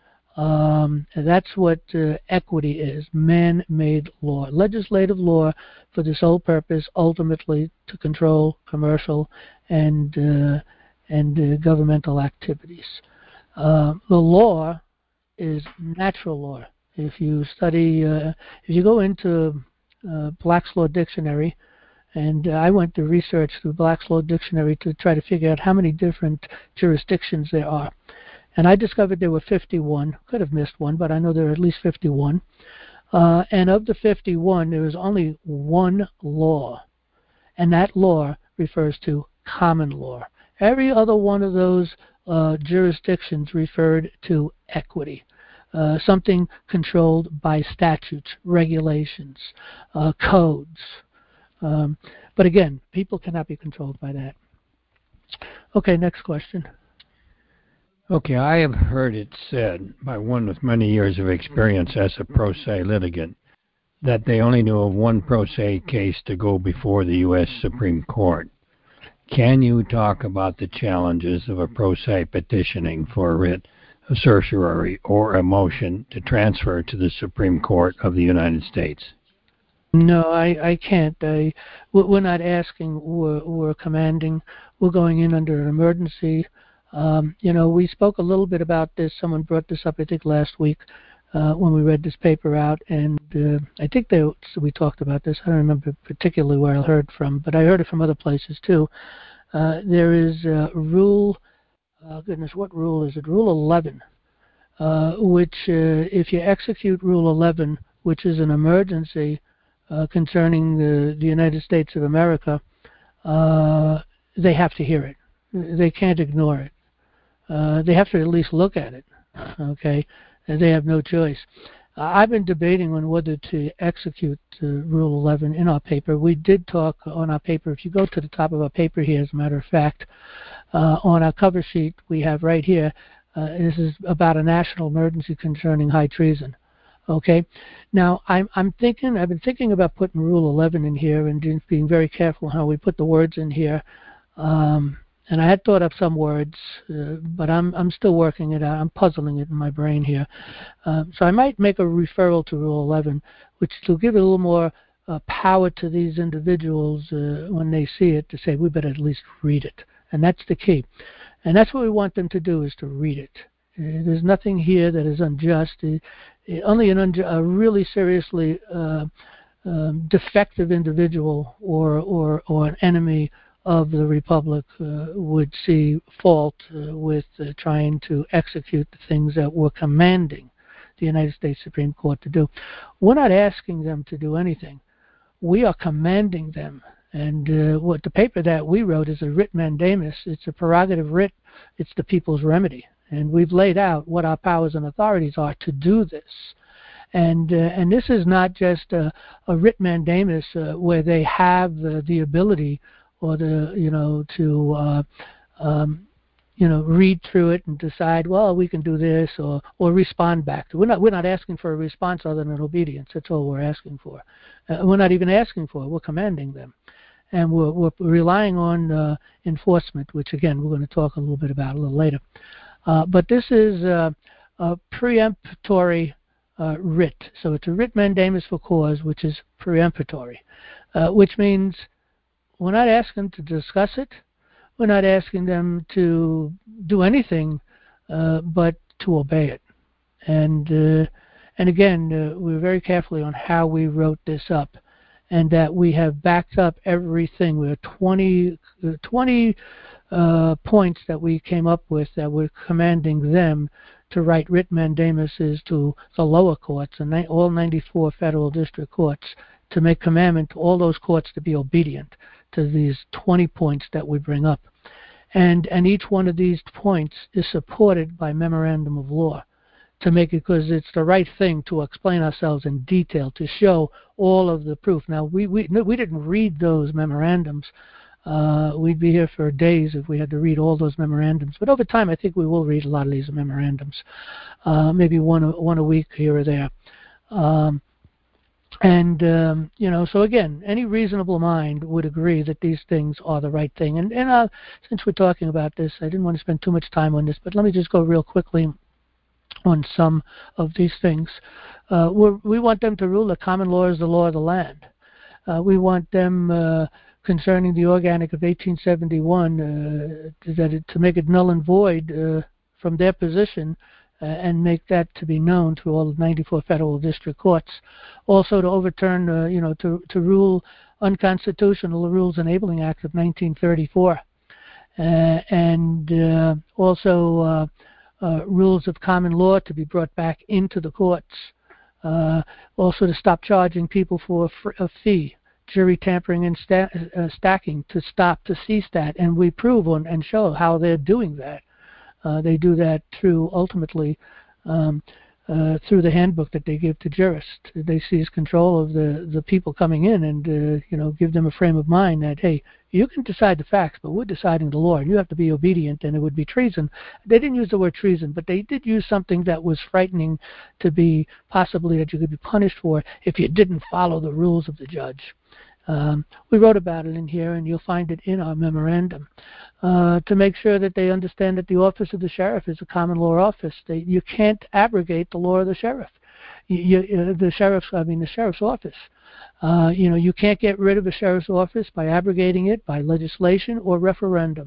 That's what equity is, man-made law, legislative law for the sole purpose, ultimately, to control commercial and governmental activities. The law is natural law. If you study, if you go into Black's Law Dictionary, and I went to research through Black's Law Dictionary to try to figure out how many different jurisdictions there are. And I discovered there were 51. Could have missed one, but I know there are at least 51. And of the 51, there is only one law, and that law refers to common law. Every other one of those jurisdictions referred to equity, something controlled by statutes, regulations, codes. But again, people cannot be controlled by that. Okay, next question. Okay, I have heard it said by one with many years of experience as a pro se litigant that they only knew of one pro se case to go before the U.S. Supreme Court. Can you talk about the challenges of a pro se petitioning for a writ of certiorari or a motion to transfer to the Supreme Court of the United States? No, I can't. We're not asking, we're commanding. We're going in under an emergency. We spoke a little bit about this. Someone brought this up, I think, last week when we read this paper out, and I think we talked about this. I don't remember particularly where I heard from, but I heard it from other places too. There is Rule, what rule is it? Rule 11, which if you execute Rule 11, which is an emergency concerning the United States of America, they have to hear it. They can't ignore it. They have to at least look at it, okay? And they have no choice. I've been debating on whether to execute Rule 11 in our paper. We did talk on our paper. If you go to the top of our paper here, as a matter of fact, on our cover sheet we have right here, this is about a national emergency concerning high treason. Okay, now I've been thinking about putting Rule 11 in here and being very careful how we put the words in here. And I had thought up some words, but I'm still working it out. I'm puzzling it in my brain here. So I might make a referral to Rule 11, which will give it a little more power to these individuals when they see it, to say, we better at least read it. And that's the key. And that's what we want them to do, is to read it. There's nothing here that is unjust. Only a really seriously defective individual or an enemy of the Republic would see fault with trying to execute the things that we're commanding the United States Supreme Court to do. We're not asking them to do anything. We are commanding them. And what the paper that we wrote is a writ mandamus. It's a prerogative writ. It's the people's remedy. And we've laid out what our powers and authorities are to do this. And this is not just a writ mandamus where they have the ability or read through it and decide, well, we can do this, or respond back to. We're not asking for a response other than obedience. That's all we're asking for. We're not even asking for it. We're commanding them, and we're relying on enforcement, which again we're going to talk a little bit about a little later. But this is a preemptory writ. So it's a writ mandamus for cause, which is preemptory, which means we're not asking to discuss it. We're not asking them to do anything but to obey it. And again, we're very carefully on how we wrote this up, and that we have backed up everything. We have 20 points that we came up with that we're commanding them to write writ mandamuses to the lower courts, and all 94 federal district courts, to make commandment to all those courts to be obedient to these 20 points that we bring up. And each one of these points is supported by memorandum of law to make it, because it's the right thing to explain ourselves in detail, to show all of the proof. Now, we didn't read those memorandums. We'd be here for days if we had to read all those memorandums. But over time, I think we will read a lot of these memorandums, maybe one a week here or there. So again, any reasonable mind would agree that these things are the right thing. And since we're talking about this, I didn't want to spend too much time on this, but let me just go real quickly on some of these things. We want them to rule. The common law is the law of the land. We want them, concerning the Organic of 1871, to make it null and void from their position, and make that to be known to all 94 federal district courts. Also to overturn, to rule unconstitutional the Rules Enabling Act of 1934, and also rules of common law to be brought back into the courts. Also to stop charging people for a fee. Jury tampering and stacking, to cease that, and we prove and show how they're doing that. They do that through, ultimately, through the handbook that they give to jurists. They seize control of the people coming in, and give them a frame of mind that, hey, you can decide the facts, but we're deciding the law, and you have to be obedient, and it would be treason. They didn't use the word treason, but they did use something that was frightening to be possibly that you could be punished for if you didn't follow the rules of the judge. We wrote about it in here, and you'll find it in our memorandum, to make sure that they understand that the office of the sheriff is a common law office. You can't abrogate the law of the sheriff. The sheriff's office. You can't get rid of the sheriff's office by abrogating it by legislation or referendum.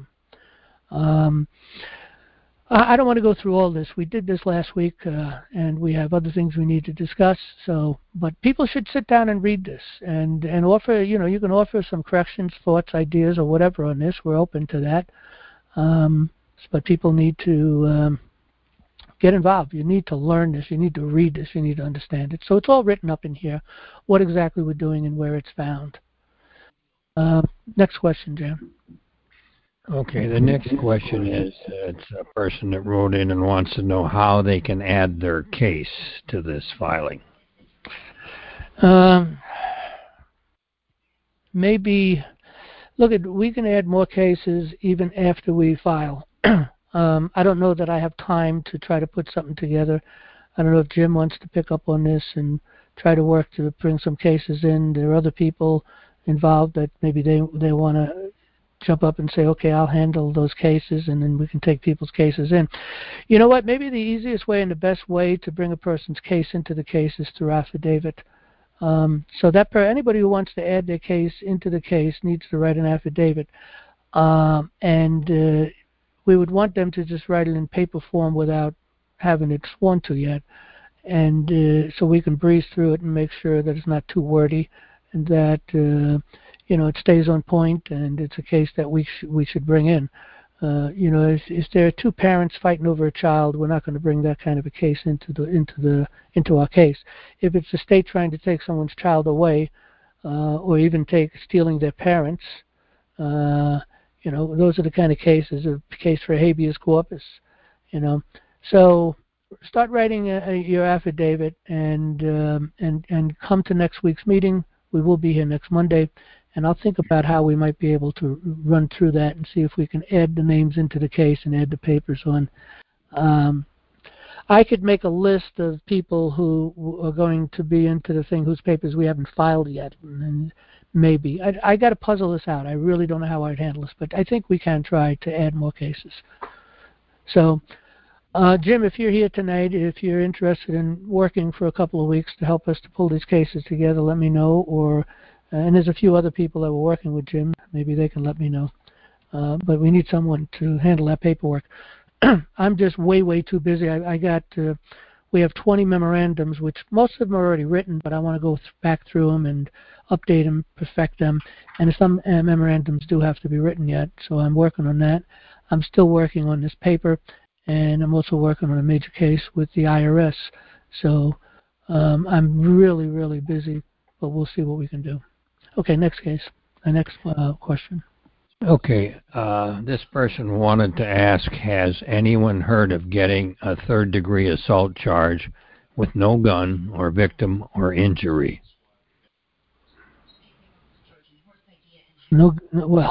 I don't want to go through all this. We did this last week, and we have other things we need to discuss. But people should sit down and read this, and offer. You can offer some corrections, thoughts, ideas, or whatever on this. We're open to that. But people need to get involved. You need to learn this. You need to read this. You need to understand it. So it's all written up in here, what exactly we're doing and where it's found. Next question, Jan. Okay, the next question is, it's a person that wrote in and wants to know how they can add their case to this filing. Maybe, we can add more cases even after we file. I don't know that I have time to try to put something together. I don't know if Jim wants to pick up on this and try to work to bring some cases in. There are other people involved that maybe they want to jump up and say, okay, I'll handle those cases, and then we can take people's cases in. You know what? Maybe the easiest way and the best way to bring a person's case into the case is through affidavit. So that anybody who wants to add their case into the case needs to write an affidavit. And we would want them to just write it in paper form without having it sworn to yet. And so we can breeze through it and make sure that it's not too wordy, and that it stays on point, and it's a case that we should bring in. If there are two parents fighting over a child, we're not going to bring that kind of a case into our case. If it's the state trying to take someone's child away, or even stealing their parents, those are the kind of cases. A case for habeas corpus, So start writing your affidavit, and come to next week's meeting. We will be here next Monday, and I'll think about how we might be able to run through that and see if we can add the names into the case and add the papers on. I could make a list of people who are going to be into the thing whose papers we haven't filed yet, and maybe. I got to puzzle this out. I really don't know how I'd handle this, but I think we can try to add more cases. So, Jim, if you're here tonight, if you're interested in working for a couple of weeks to help us to pull these cases together, let me know. Or, and there's a few other people that were working with Jim. Maybe they can let me know. But we need someone to handle that paperwork. I'm just way too busy. We have 20 memorandums, which most of them are already written, but I want to go back through them and update them, perfect them. And some memorandums do have to be written yet, so I'm working on that. I'm still working on this paper, and I'm also working on a major case with the IRS. So I'm really busy, but we'll see what we can do. Okay, next case. Next question. Okay, this person wanted to ask, has anyone heard of getting a third-degree assault charge with no gun or victim or injury? No, well,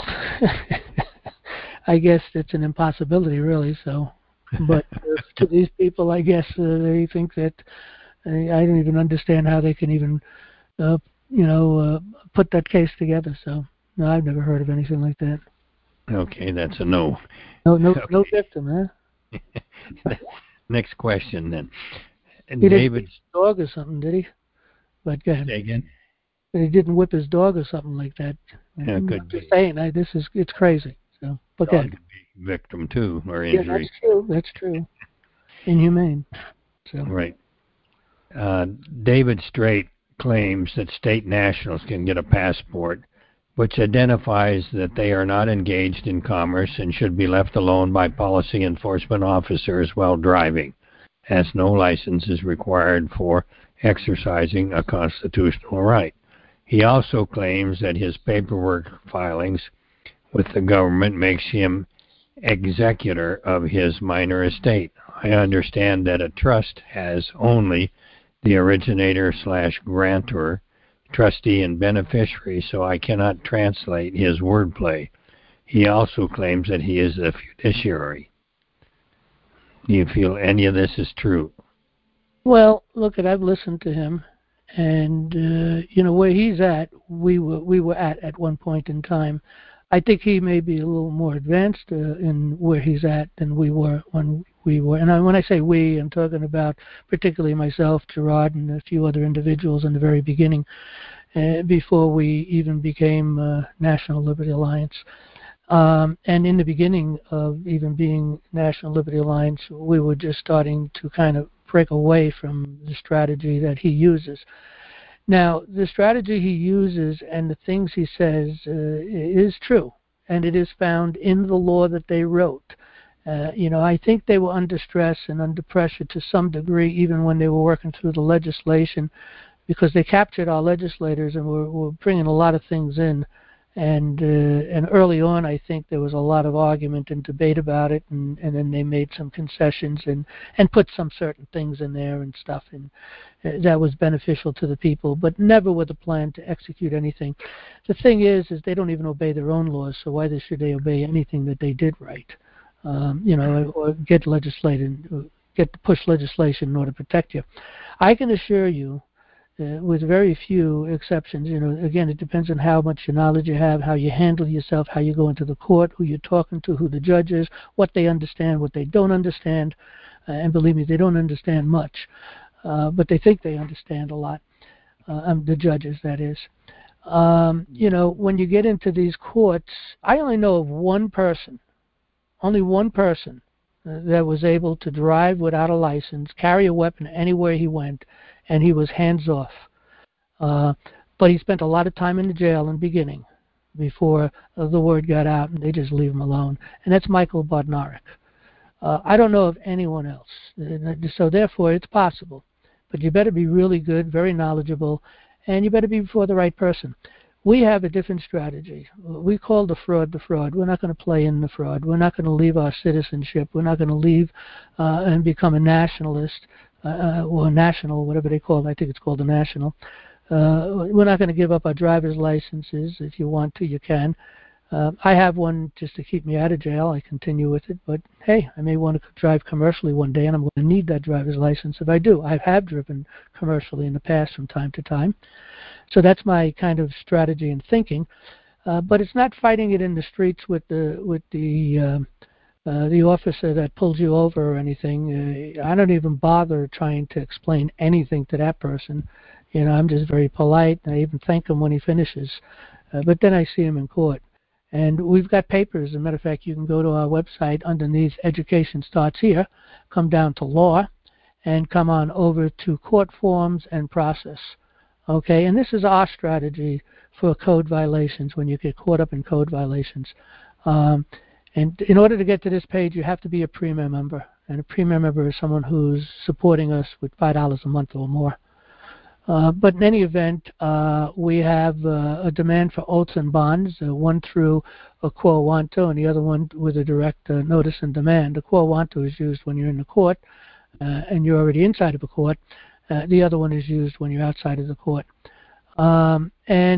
I guess it's an impossibility, really. So, but to these people, I guess they think that I don't even understand how they can even, put that case together. So, no, I've never heard of anything like that. Okay, that's a no. No victim, huh? Next question, then. He didn't whip his dog or something, did he? But go ahead. Say again? He didn't whip his dog or something like that. Yeah, I'm could just be. saying, it's crazy. So, but Dog could be victim too, or injury. Yeah, that's true. Inhumane. So. Right. David Strait claims that state nationals can get a passport, which identifies that they are not engaged in commerce and should be left alone by policy enforcement officers while driving, as no license is required for exercising a constitutional right. He also claims that his paperwork filings with the government makes him executor of his minor estate. I understand that a trust has only the originator/grantor, trustee, and beneficiary, so I cannot translate his wordplay. He also claims that he is a fiduciary. Do you feel any of this is true? Well, look, I've listened to him, and where he's at, we were at one point in time. I think he may be a little more advanced in where he's at than we were when we were. And when I say we, I'm talking about particularly myself, Gerard, and a few other individuals in the very beginning, before we even became National Liberty Alliance. And in the beginning of even being National Liberty Alliance, we were just starting to kind of break away from the strategy that he uses. Now, the strategy he uses and the things he says is true, and it is found in the law that they wrote. I think they were under stress and under pressure to some degree, even when they were working through the legislation, because they captured our legislators and were bringing a lot of things in. And early on, I think there was a lot of argument and debate about it, and then they made some concessions and put some certain things in there and stuff, and that was beneficial to the people, but never with a plan to execute anything. The thing is they don't even obey their own laws, so why should they obey anything that they did right? Or get to push legislation in order to protect you. I can assure you, with very few exceptions, again, it depends on how much knowledge you have, how you handle yourself, how you go into the court, who you're talking to, who the judge is, what they understand, what they don't understand, and believe me, they don't understand much, but they think they understand a lot, the judges, that is. When you get into these courts, I only know of only one person that was able to drive without a license, carry a weapon anywhere he went, and he was hands-off. But he spent a lot of time in the jail in the beginning before the word got out, and they just leave him alone. And that's Michael Bodnarik. I don't know of anyone else. So therefore, it's possible. But you better be really good, very knowledgeable, and you better be before the right person. We have a different strategy. We call the fraud the fraud. We're not going to play in the fraud. We're not going to leave our citizenship. We're not going to leave and become a nationalist or national, whatever they call it. I think it's called a national. we're not going to give up our driver's licenses. If you want to, you can. I have one just to keep me out of jail. I continue with it, but hey, I may want to drive commercially one day, and I'm going to need that driver's license if I do. I have driven commercially in the past from time to time, so that's my kind of strategy and thinking. But it's not fighting it in the streets with the officer that pulls you over or anything. I don't even bother trying to explain anything to that person. I'm just very polite, and I even thank him when he finishes. But then I see him in court. And we've got papers. As a matter of fact, you can go to our website underneath Education Starts Here, come down to Law, and come on over to Court Forms and Process. Okay, and this is our strategy for code violations when you get caught up in code violations. And in order to get to this page, you have to be a Premier member. And a Premier member is someone who's supporting us with $5 a month or more. But in any event, we have a demand for oaths and bonds, one through a quo wanto and the other one with a direct notice and demand. A quo wanto is used when you're in the court and you're already inside of a court. The other one is used when you're outside of the court. But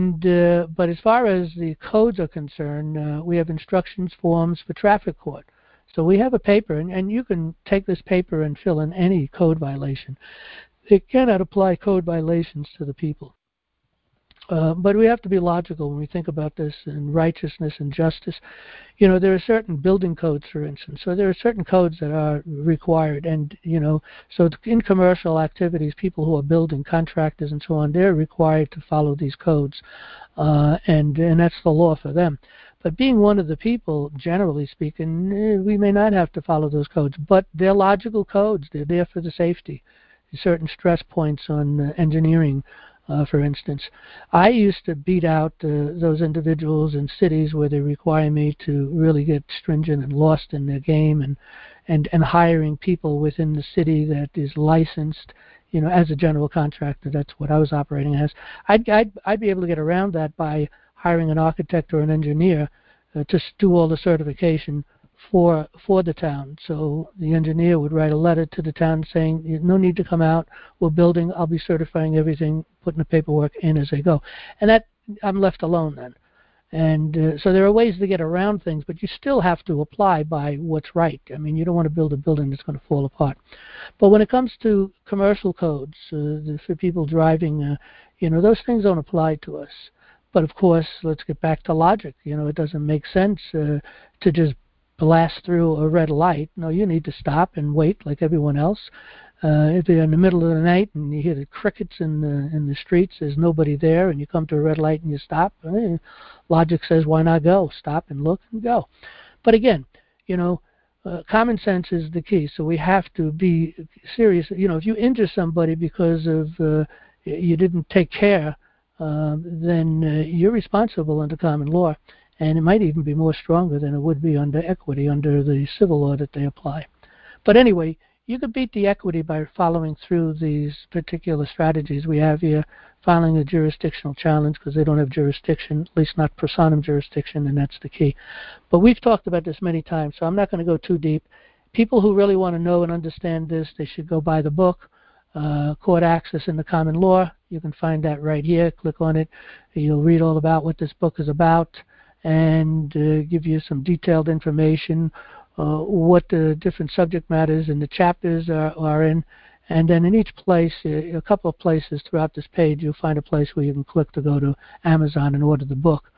as far as the codes are concerned, we have instructions forms for traffic court. So we have a paper, and you can take this paper and fill in any code violation. It cannot apply code violations to the people. But we have to be logical when we think about this in righteousness and justice. There are certain building codes, for instance. So there are certain codes that are required. And, so in commercial activities, people who are building, contractors and so on, they're required to follow these codes. And that's the law for them. But being one of the people, generally speaking, we may not have to follow those codes. But they're logical codes. They're there for the safety. Certain stress points on engineering, for instance. I used to beat out those individuals in cities where they require me to really get stringent and lost in their game and hiring people within the city that is licensed, as a general contractor. That's what I was operating as. I'd be able to get around that by hiring an architect or an engineer to do all the certification for the town. So the engineer would write a letter to the town saying, no need to come out, we're building, I'll be certifying everything, putting the paperwork in as they go. And that, I'm left alone then. And so there are ways to get around things, but you still have to apply by what's right. I mean, you don't want to build a building that's going to fall apart. But when it comes to commercial codes, for people driving, those things don't apply to us. But of course, let's get back to logic. It doesn't make sense to just blast through a red light. No, you need to stop and wait like everyone else. If you're in the middle of the night and you hear the crickets in the streets, there's nobody there, and you come to a red light and you stop, logic says, why not go? Stop and look and go. But again, common sense is the key. So we have to be serious. If you injure somebody because of you didn't take care, then you're responsible under common law. And it might even be more stronger than it would be under equity, under the civil law that they apply. But anyway, you could beat the equity by following through these particular strategies we have here, filing a jurisdictional challenge because they don't have jurisdiction, at least not personam jurisdiction, and that's the key. But we've talked about this many times, so I'm not going to go too deep. People who really want to know and understand this, they should go buy the book, Court Access in the Common Law. You can find that right here. Click on it. You'll read all about what this book is about, and give you some detailed information, what the different subject matters and the chapters are in. And then in each place, a couple of places throughout this page, you'll find a place where you can click to go to Amazon and order the book.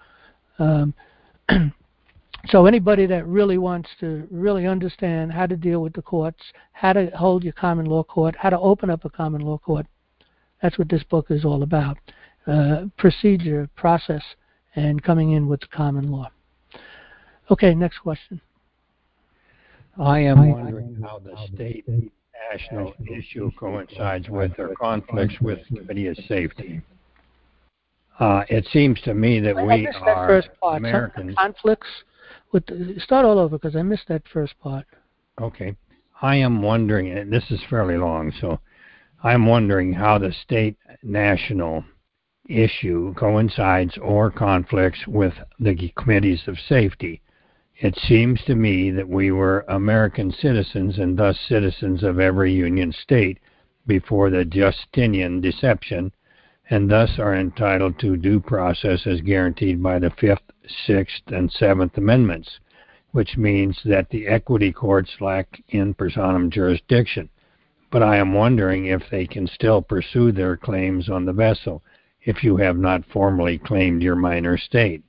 So anybody that really wants to really understand how to deal with the courts, how to hold your common law court, how to open up a common law court, that's what this book is all about. Procedure, process, and coming in with the common law. Okay, next question. I am wondering how the state national issue coincides with or conflicts with Committee of Safety. It seems to me that we are first part. Americans. Some conflicts with start all over because I missed that first part. Okay. I am wondering, and this is fairly long, so I'm wondering how the state national issue coincides or conflicts with the Committees of Safety. It seems to me that we were American citizens and thus citizens of every Union state before the Justinian deception, and thus are entitled to due process as guaranteed by the Fifth, Sixth, and Seventh Amendments, which means that the equity courts lack in personam jurisdiction. But I am wondering if they can still pursue their claims on the vessel if you have not formally claimed your minor state.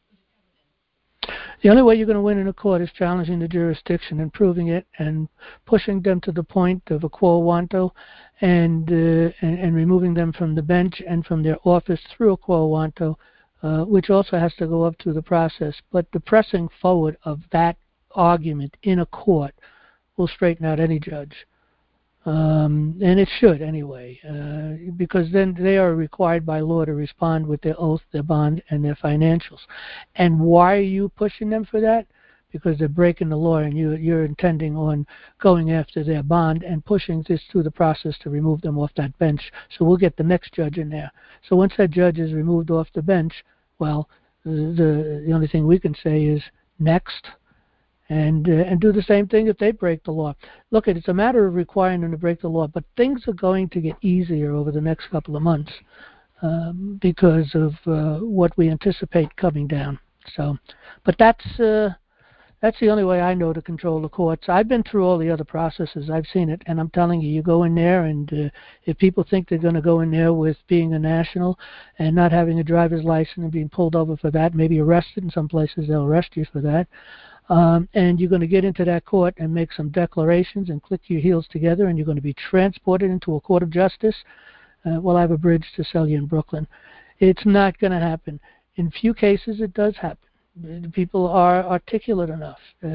The only way you're going to win in a court is challenging the jurisdiction and proving it and pushing them to the point of a quo wanto and removing them from the bench and from their office through a quo wanto, which also has to go up through the process. But the pressing forward of that argument in a court will straighten out any judge. And it should anyway, because then they are required by law to respond with their oath, their bond, and their financials. And why are you pushing them for that? Because they're breaking the law, and you're intending on going after their bond and pushing this through the process to remove them off that bench. So we'll get the next judge in there. So once that judge is removed off the bench, well, the only thing we can say is next. And do the same thing if they break the law. Look, it's a matter of requiring them to break the law, but things are going to get easier over the next couple of months because of what we anticipate coming down. So, but that's the only way I know to control the courts. I've been through all the other processes. I've seen it, and I'm telling you, you go in there, and if people think they're going to go in there with being a national and not having a driver's license and being pulled over for that, maybe arrested in some places, they'll arrest you for that. And you're going to get into that court and make some declarations and click your heels together, and you're going to be transported into a court of justice. Well, I have a bridge to sell you in Brooklyn. It's not going to happen. In few cases, it does happen. People are articulate enough.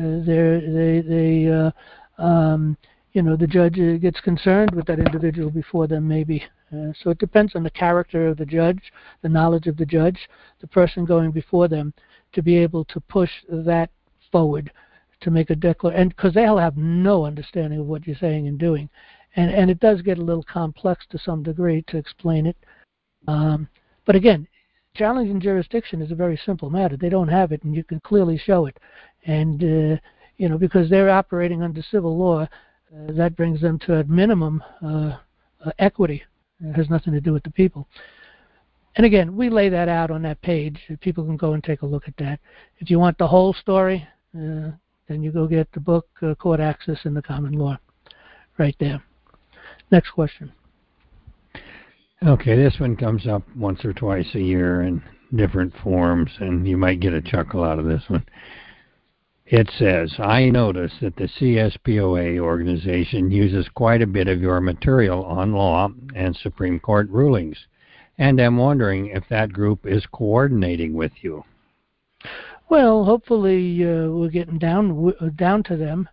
The judge gets concerned with that individual before them, maybe. So it depends on the character of the judge, the knowledge of the judge, the person going before them, to be able to push that forward to make a declaration, and because they'll have no understanding of what you're saying and doing, and it does get a little complex to some degree to explain it. But again, challenging jurisdiction is a very simple matter. They don't have it, and you can clearly show it, and because they're operating under civil law, that brings them to at minimum equity. It has nothing to do with the people. And again, we lay that out on that page. People can go and take a look at that. If you want the whole story, then you go get the book, Court Access in the Common Law, right there. Next question. Okay, this one comes up once or twice a year in different forms, and you might get a chuckle out of this one. It says, I notice that the CSPOA organization uses quite a bit of your material on law and Supreme Court rulings, and I'm wondering if that group is coordinating with you. Well, hopefully we're getting down to them.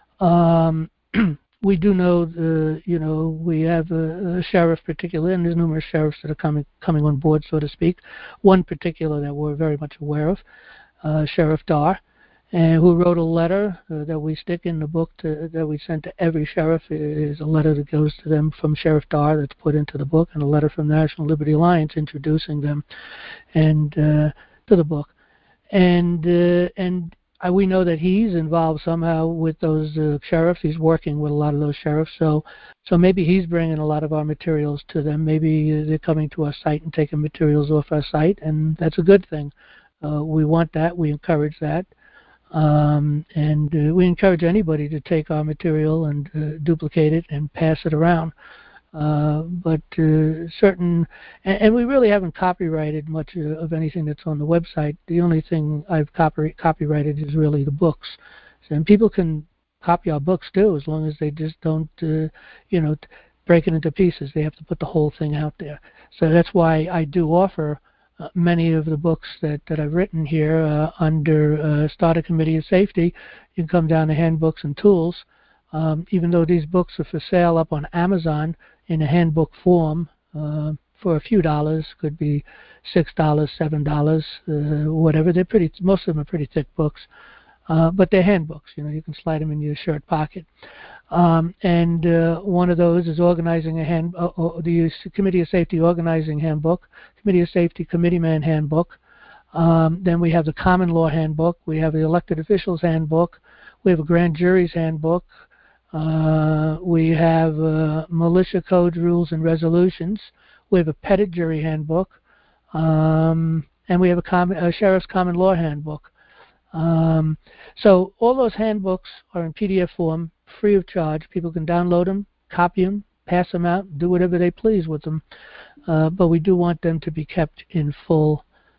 We do know, we have a sheriff particularly, and there's numerous sheriffs that are coming on board, so to speak. One particular that we're very much aware of, Sheriff Dar, who wrote a letter that we stick in the book that we send to every sheriff. It is a letter that goes to them from Sheriff Dar that's put into the book, and a letter from the National Liberty Alliance introducing them and to the book. And we know that he's involved somehow with those sheriffs. He's working with a lot of those sheriffs. So maybe he's bringing a lot of our materials to them. Maybe they're coming to our site and taking materials off our site, and that's a good thing. We want that. We encourage that. And we encourage anybody to take our material and duplicate it and pass it around. But certain, and we really haven't copyrighted much of anything that's on the website. The only thing I've copyrighted is really the books. And people can copy our books too, as long as they just don't, break it into pieces. They have to put the whole thing out there. So that's why I do offer many of the books that I've written here under Starter Committee of Safety. You can come down to Handbooks and Tools. Even though these books are for sale up on Amazon in a handbook form for a few dollars, could be $6, $7, whatever. Most of them are pretty thick books, but they're handbooks. You can slide them in your shirt pocket. And one of those is organizing the Committee of Safety Organizing Handbook, Committee of Safety Committeeman Handbook. Then we have the Common Law Handbook. We have the Elected Officials Handbook. We have a Grand Jury's Handbook. We have Militia Code Rules and Resolutions. We We have a Petit Jury Handbook, and we have a Sheriff's Common Law Handbook. So all those handbooks are in PDF form, free of charge. People can download them, copy them, pass them out, do whatever they please with them. But we do want them to be kept in full.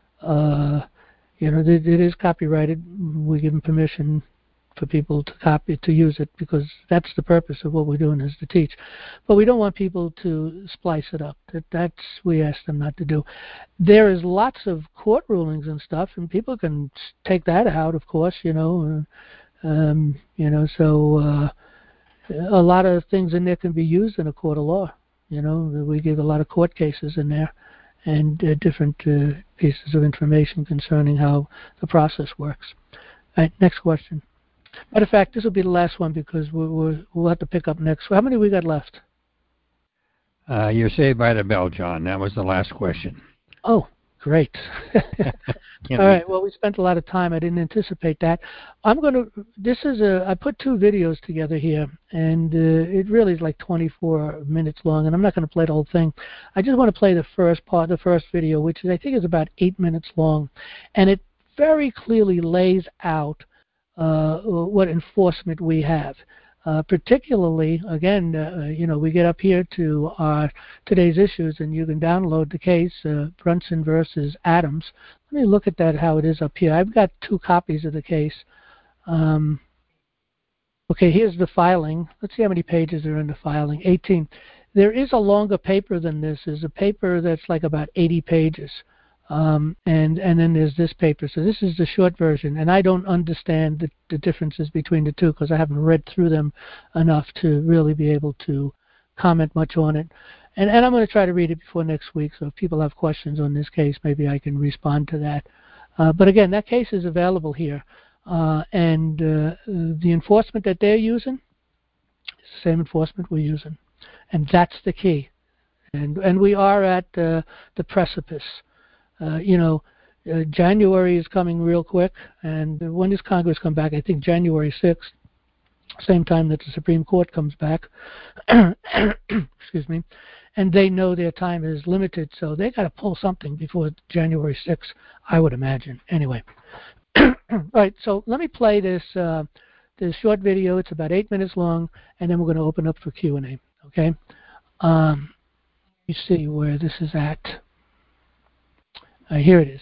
It is copyrighted. We give them permission for people to use it, because that's the purpose of what we're doing, is to teach. But we don't want people to splice it up. We ask them not to do. There is lots of court rulings and stuff, and people can take that out, of course. So a lot of things in there can be used in a court of law. We give a lot of court cases in there, and different pieces of information concerning how the process works. All right, next question. Matter of fact, this will be the last one, because we'll have to pick up next. How many we got left? You're saved by the bell, John. That was the last question. Oh, great. All right. Well, we spent a lot of time. I didn't anticipate that. I put 2 videos together here, and it really is like 24 minutes long, and I'm not going to play the whole thing. I just want to play the first video, which I think is about 8 minutes long, and it very clearly lays out what enforcement we have. Particularly, again, we get up here to today's issues, and you can download the case, Brunson versus Adams. Let me look at that, how it is up here. I've got 2 copies of the case. Okay, here's the filing. Let's see how many pages are in the filing. 18. There is a longer paper than this. There's a paper that's like about 80 pages. And then there's this paper. So this is the short version, and I don't understand the differences between the two, because I haven't read through them enough to really be able to comment much on it. And I'm going to try to read it before next week, so if people have questions on this case, maybe I can respond to that. But again, that case is available here. And the enforcement that they're using is the same enforcement we're using. And that's the key. And we are at the precipice. January is coming real quick, and when does Congress come back? I think January 6th, same time that the Supreme Court comes back. Excuse me. And they know their time is limited, so they got to pull something before January 6th, I would imagine. Anyway, all right. So let me play this short video. It's about 8 minutes long, and then we're going to open up for Q&A. Okay. You see where this is at. Here it is.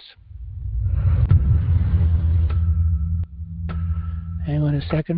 Hang on a second.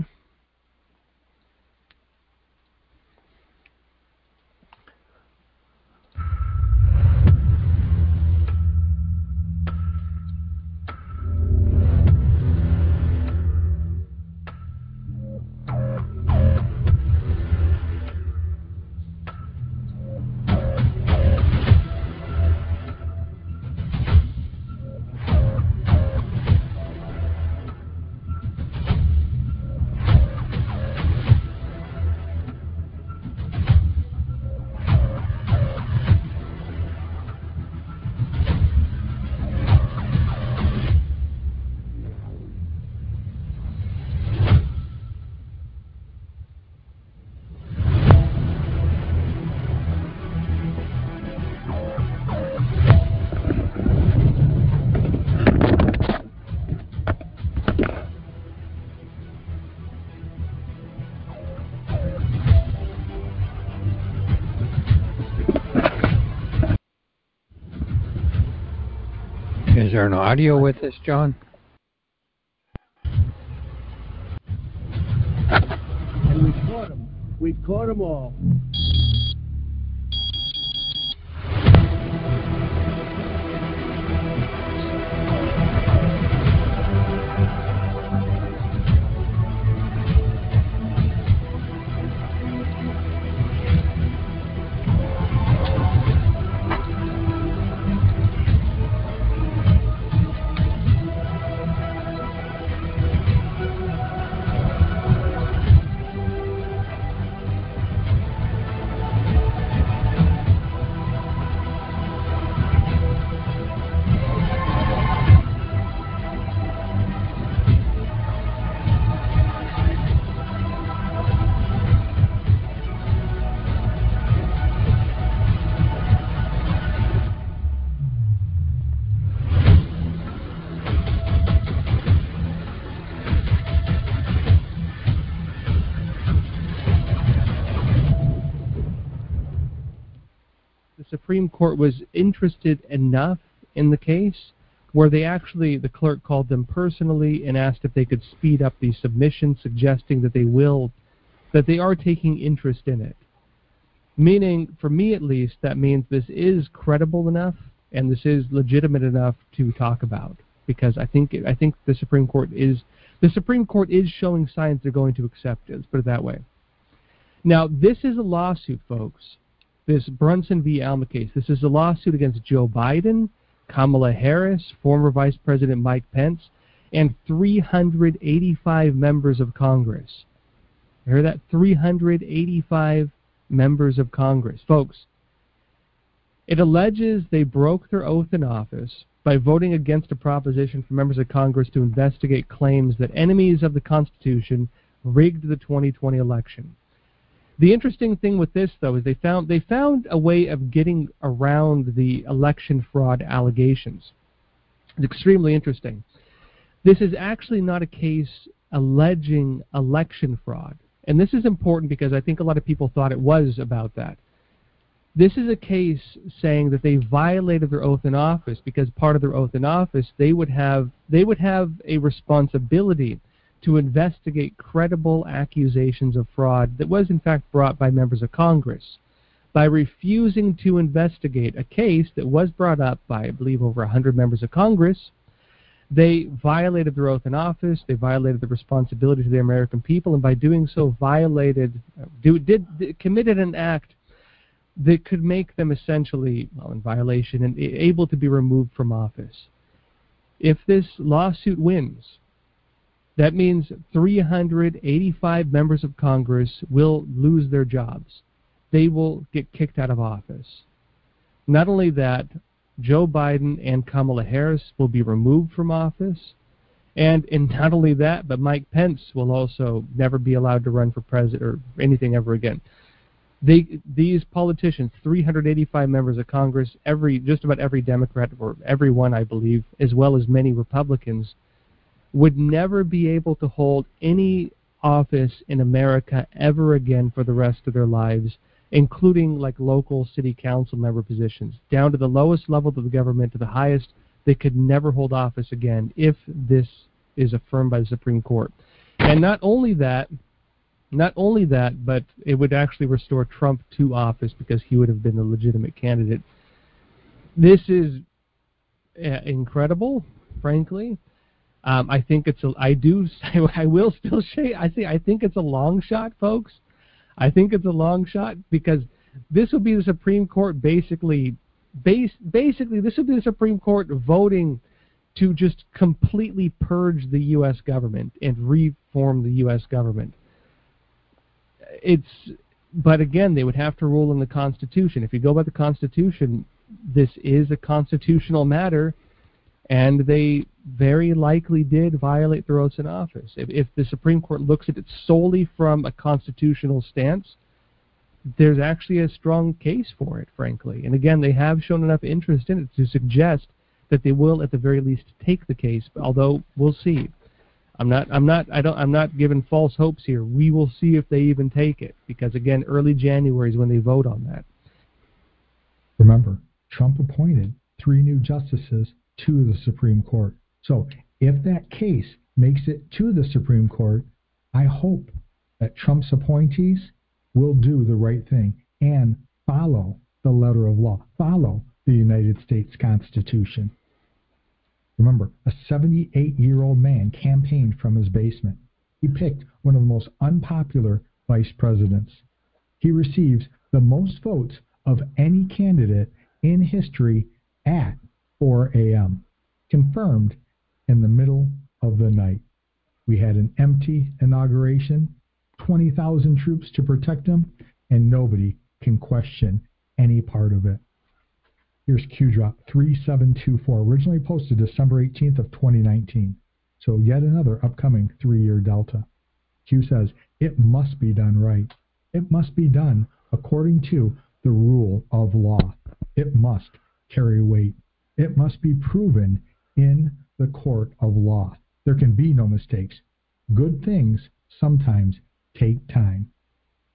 Is there an audio with this, John? And we've caught them. We've caught them all. Supreme Court was interested enough in the case where the clerk called them personally and asked if they could speed up the submission, suggesting that they are taking interest in it. Meaning, for me at least, that means this is credible enough and this is legitimate enough to talk about, because I think the Supreme Court is showing signs they're going to accept it. Let's put it that way. Now, this is a lawsuit, folks. This Brunson v. Alma case. This is a lawsuit against Joe Biden, Kamala Harris, former Vice President Mike Pence, and 385 members of Congress. You hear that? 385 members of Congress. Folks, it alleges they broke their oath in office by voting against a proposition for members of Congress to investigate claims that enemies of the Constitution rigged the 2020 election. The interesting thing with this, though, is they found a way of getting around the election fraud allegations. It's extremely interesting. This is actually not a case alleging election fraud. And this is important because I think a lot of people thought it was about that. This is a case saying that they violated their oath in office because part of their oath in office, they would have a responsibility to investigate credible accusations of fraud that was in fact brought by members of Congress. By refusing to investigate a case that was brought up by, I believe, over 100 members of Congress, they violated their oath in office, they violated the responsibility to the American people, and by doing so committed an act that could make them essentially in violation and able to be removed from office. If this lawsuit wins, that means 385 members of Congress will lose their jobs. They will get kicked out of office. Not only that, Joe Biden and Kamala Harris will be removed from office. And not only that, but Mike Pence will also never be allowed to run for president or anything ever again. These politicians, 385 members of Congress, just about every Democrat, or everyone, I believe, as well as many Republicans, would never be able to hold any office in America ever again for the rest of their lives, including like local city council member positions, down to the lowest level of the government to the highest. They could never hold office again if this is affirmed by the Supreme Court. And not only that, but it would actually restore Trump to office because he would have been the legitimate candidate. This is incredible, frankly. I think I will still say, I think it's a long shot, folks. I think it's a long shot because this will be the Supreme Court basically this will be the Supreme Court voting to just completely purge the U.S. government and reform the U.S. government. But again, they would have to rule in the Constitution. If you go by the Constitution, this is a constitutional matter, and they very likely did violate their oaths in office. If the Supreme Court looks at it solely from a constitutional stance, there's actually a strong case for it, frankly. And again, they have shown enough interest in it to suggest that they will, at the very least, take the case. Although we'll see. I'm not giving false hopes here. We will see if they even take it, because again, early January is when they vote on that. Remember, Trump appointed 3 new justices to the Supreme Court. So if that case makes it to the Supreme Court, I hope that Trump's appointees will do the right thing and follow the letter of law, follow the United States Constitution. Remember, a 78-year-old man campaigned from his basement. He picked one of the most unpopular vice presidents. He receives the most votes of any candidate in history at 4 a.m., confirmed in the middle of the night. We had an empty inauguration, 20,000 troops to protect him, and nobody can question any part of it. Here's Q-Drop 3724, originally posted December 18th of 2019. So yet another upcoming 3-year delta. Q says, it must be done right. It must be done according to the rule of law. It must carry weight. It must be proven in the court of law. There can be no mistakes. Good things sometimes take time.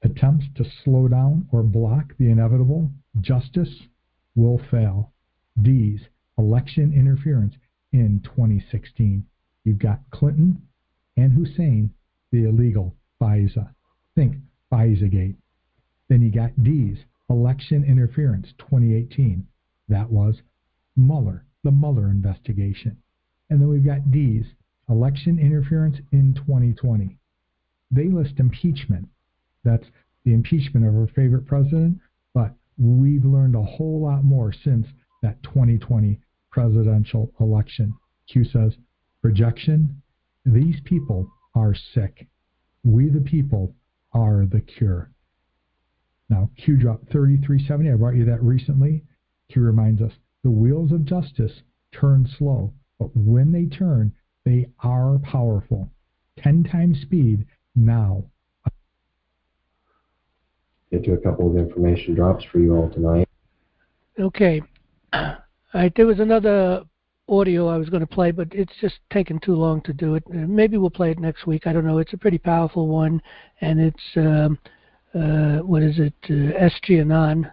attempts to slow down or block the inevitable justice will fail. D's, election interference in 2016. You've got Clinton and Hussein, the illegal FISA. Think FISA-gate. Then you got D's, election interference 2018. That was Mueller, the Mueller investigation. And then we've got D's, election interference in 2020. They list impeachment. That's the impeachment of our favorite president, but we've learned a whole lot more since that 2020 presidential election. Q says, projection, these people are sick. We the people are the cure. Now, Q dropped 3370. I brought you that recently. Q reminds us, the wheels of justice turn slow, but when they turn, they are powerful. 10 times speed now. Get to a couple of information drops for you all tonight. Okay. All right, there was another audio I was going to play, but it's just taken too long to do it. Maybe we'll play it next week. I don't know. It's a pretty powerful one, and it's, what is it, S.G. Anand,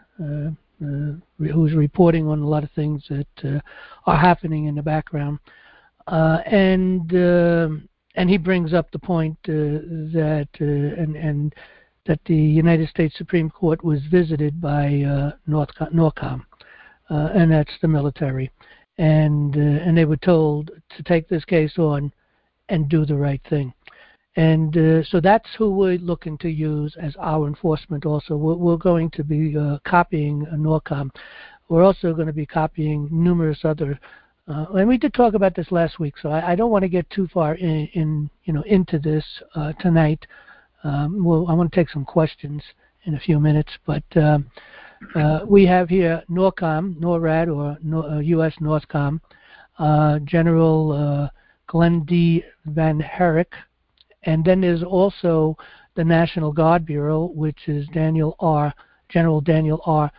who's reporting on a lot of things that are happening in the background. And he brings up the point that that the United States Supreme Court was visited by NORCOM, and that's the military, and they were told to take this case on and do the right thing. And so that's who we're looking to use as our enforcement also. We're going to be copying NORCOM. We're also going to be copying numerous other, and we did talk about this last week, so I don't want to get too far into this tonight. Well, I want to take some questions in a few minutes, but we have here NORAD, or U.S. NORTHCOM, General Glenn D. Van Herrick, and then there's also the National Guard Bureau, which is General Daniel R.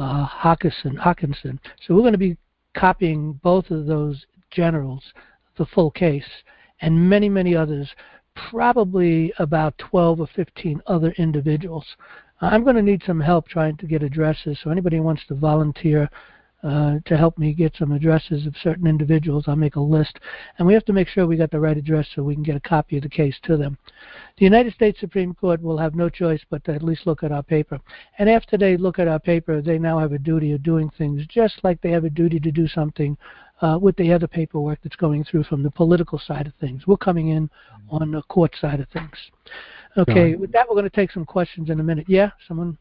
Hawkinson. So we're going to be copying both of those generals, the full case, and many, many others, probably about 12 or 15 other individuals. I'm going to need some help trying to get addresses, so anybody who wants to volunteer to help me get some addresses of certain individuals, I'll make a list. And we have to make sure we got the right address so we can get a copy of the case to them. The United States Supreme Court will have no choice but to at least look at our paper. And after they look at our paper, they now have a duty of doing things just like they have a duty to do something with the other paperwork that's going through from the political side of things. We're coming in on the court side of things. Okay, with that, we're going to take some questions in a minute. Yeah, someone?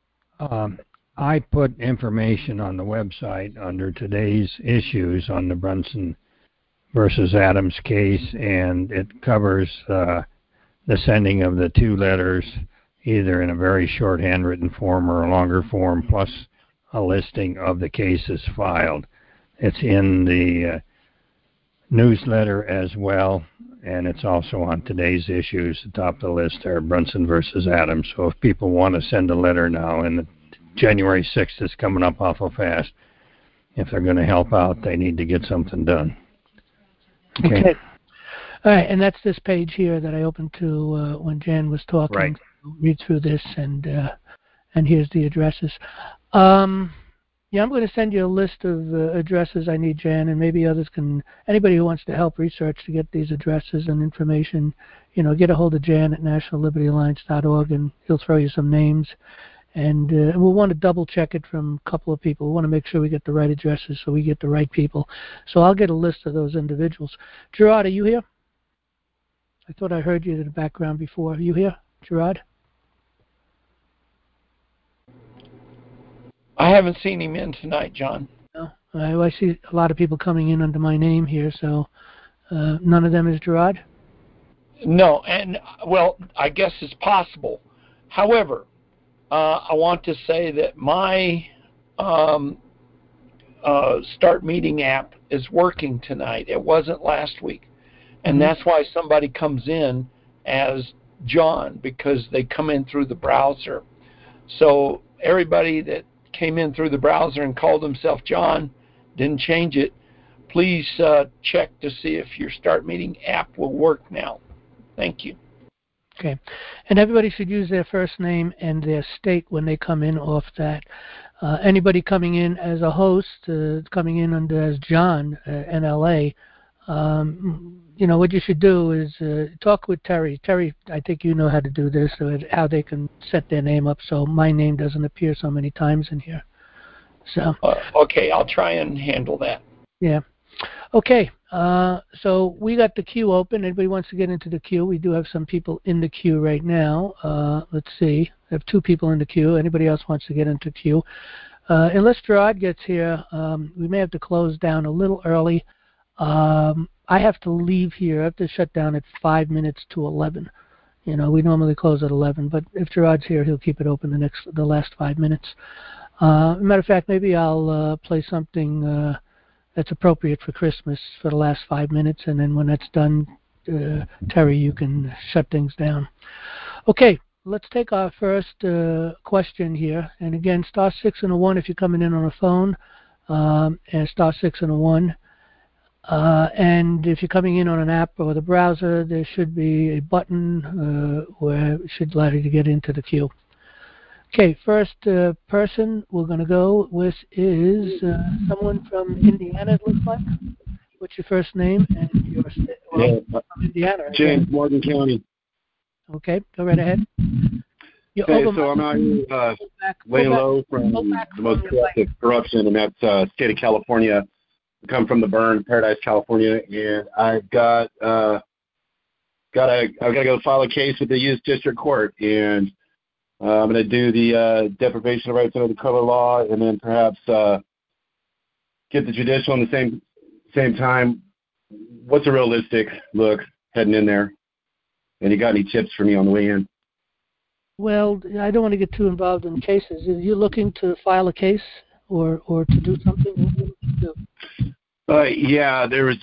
I put information on the website under today's issues on the Brunson versus Adams case, and it covers the sending of the 2 letters, either in a very short handwritten form or a longer form, plus a listing of the cases filed. It's in the newsletter as well, and it's also on today's issues. The top of the list there, Brunson versus Adams. So if people want to send a letter now, and the January 6th is coming up awful fast, if they're going to help out, they need to get something done. Okay. All right, and that's this page here that I opened to when Jan was talking. Right. Read through this, and here's the addresses. Yeah, I'm going to send you a list of addresses I need, Jan, and maybe others can, anybody who wants to help research to get these addresses and information, get a hold of Jan at nationallibertyalliance.org, and he'll throw you some names. And we'll want to double check it from a couple of people. We want to make sure we get the right addresses so we get the right people. So I'll get a list of those individuals. Gerard, are you here? I thought I heard you in the background before. Are you here, Gerard? I haven't seen him in tonight, John. No. I see a lot of people coming in under my name here, so none of them is Gerard? No, and, well, I guess it's possible. However, I want to say that my Start Meeting app is working tonight. It wasn't last week. And that's why somebody comes in as John, because they come in through the browser. So everybody that came in through the browser and called himself John, didn't change it, please check to see if your Start Meeting app will work now. Thank you. Okay. And everybody should use their first name and their state when they come in off that. Anybody coming in as a host, coming in under as John, NLA, what you should do is talk with Terry. Terry, I think you know how to do this, how they can set their name up so my name doesn't appear so many times in here. So. Okay, I'll try and handle that. Yeah. Okay, so we got the queue open. Anybody wants to get into the queue? We do have some people in the queue right now. Let's see. I have 2 people in the queue. Anybody else wants to get into the queue? Unless Gerard gets here, we may have to close down a little early. I have to leave here. I have to shut down at 5 minutes to 11. We normally close at 11, but if Gerard's here, he'll keep it open the last 5 minutes. Matter of fact, maybe I'll play something that's appropriate for Christmas for the last 5 minutes, and then when that's done, Terry, you can shut things down. Okay, let's take our first question here. And again, *6 and a 1 if you're coming in on a phone, and *6 and a 1. And if you're coming in on an app or the browser, there should be a button where it should allow you to get into the queue. Okay, first person we're going to go with is someone from Indiana, it looks like. What's your first name and your state? Well, from Indiana. James, Morgan County. Okay, go right ahead. Okay, so I'm out here laying low from the most corruption, and that's state of California. I come from the Burn, Paradise, California, and I've got to go file a case with the U.S. District Court, and I'm going to do the deprivation of rights under the color law, and then perhaps get the judicial in the same time. What's a realistic look heading in there? And you got any tips for me on the way in? Well, I don't want to get too involved in cases. Are you looking to file a case or to do something? What are you looking to do? Yeah, there was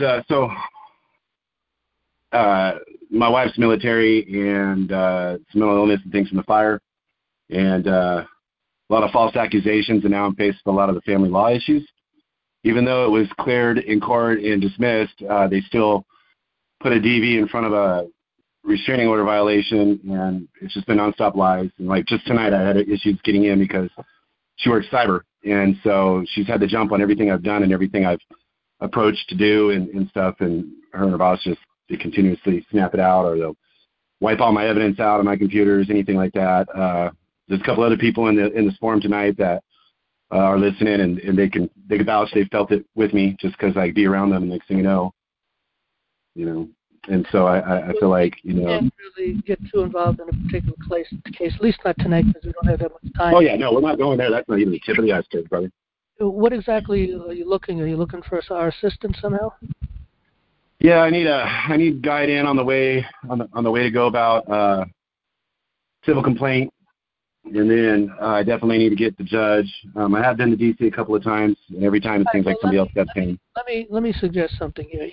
my wife's military and some mental illness and things from the fire. And a lot of false accusations, and now I'm faced with a lot of the family law issues. Even though it was cleared in court and dismissed, they still put a DV in front of a restraining order violation, and it's just been nonstop lies. And like just tonight, I had issues getting in because she works cyber, and so she's had to jump on everything I've done and everything I've approached to do and stuff, and her and her boss just they continuously snap it out, or they'll wipe all my evidence out on my computers, anything like that. There's a couple other people in this forum tonight that are listening, and they can vouch they felt it with me just because I be around them, and next thing you know. And so I feel like you can't really get too involved in a particular case, at least not tonight, because we don't have that much time. Oh yeah, no, we're not going there. That's not even the tip of the iceberg, brother. What exactly are you looking? Are you looking for our assistance somehow? Yeah, I need guide in on the way to go about civil complaint. And then I definitely need to get the judge. I have been to D.C. a couple of times, and every time it seems like somebody else got pain. Let me suggest something here.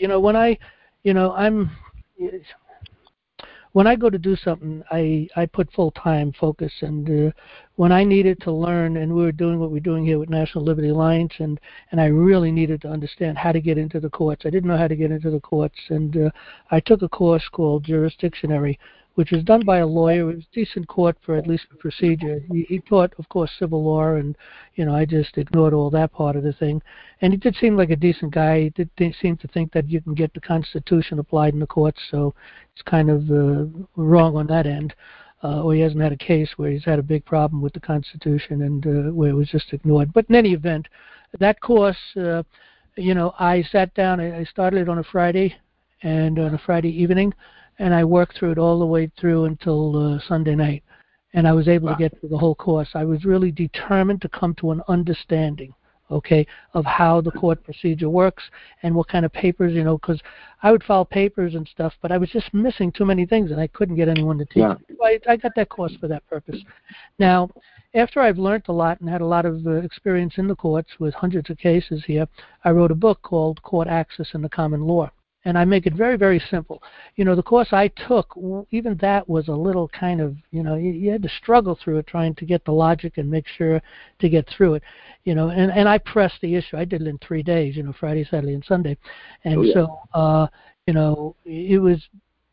When I go to do something, I put full-time focus, and when I needed to learn, and we were doing what we're doing here with National Liberty Alliance, and I really needed to understand how to get into the courts. I didn't know how to get into the courts, and I took a course called Jurisdictionary, which was done by a lawyer. It was a decent court for at least the procedure. He taught, of course, civil law, and I just ignored all that part of the thing. And he did seem like a decent guy. He did seem to think that you can get the Constitution applied in the courts, so it's kind of wrong on that end. Or he hasn't had a case where he's had a big problem with the Constitution and where it was just ignored. But in any event, that course, I sat down. I started it on a Friday, and on a Friday evening, and I worked through it all the way through until Sunday night. And I was able to get through the whole course. I was really determined to come to an understanding, of how the court procedure works and what kind of papers, because I would file papers and stuff, but I was just missing too many things, and I couldn't get anyone to teach me. So I got that course for that purpose. Now, after I've learned a lot and had a lot of experience in the courts with hundreds of cases here, I wrote a book called Court Access in the Common Law. And I make it very, very simple. The course I took, even that was a little kind of, you had to struggle through it trying to get the logic and make sure to get through it, and I pressed the issue. I did it in 3 days, Friday, Saturday, and Sunday. And so, it was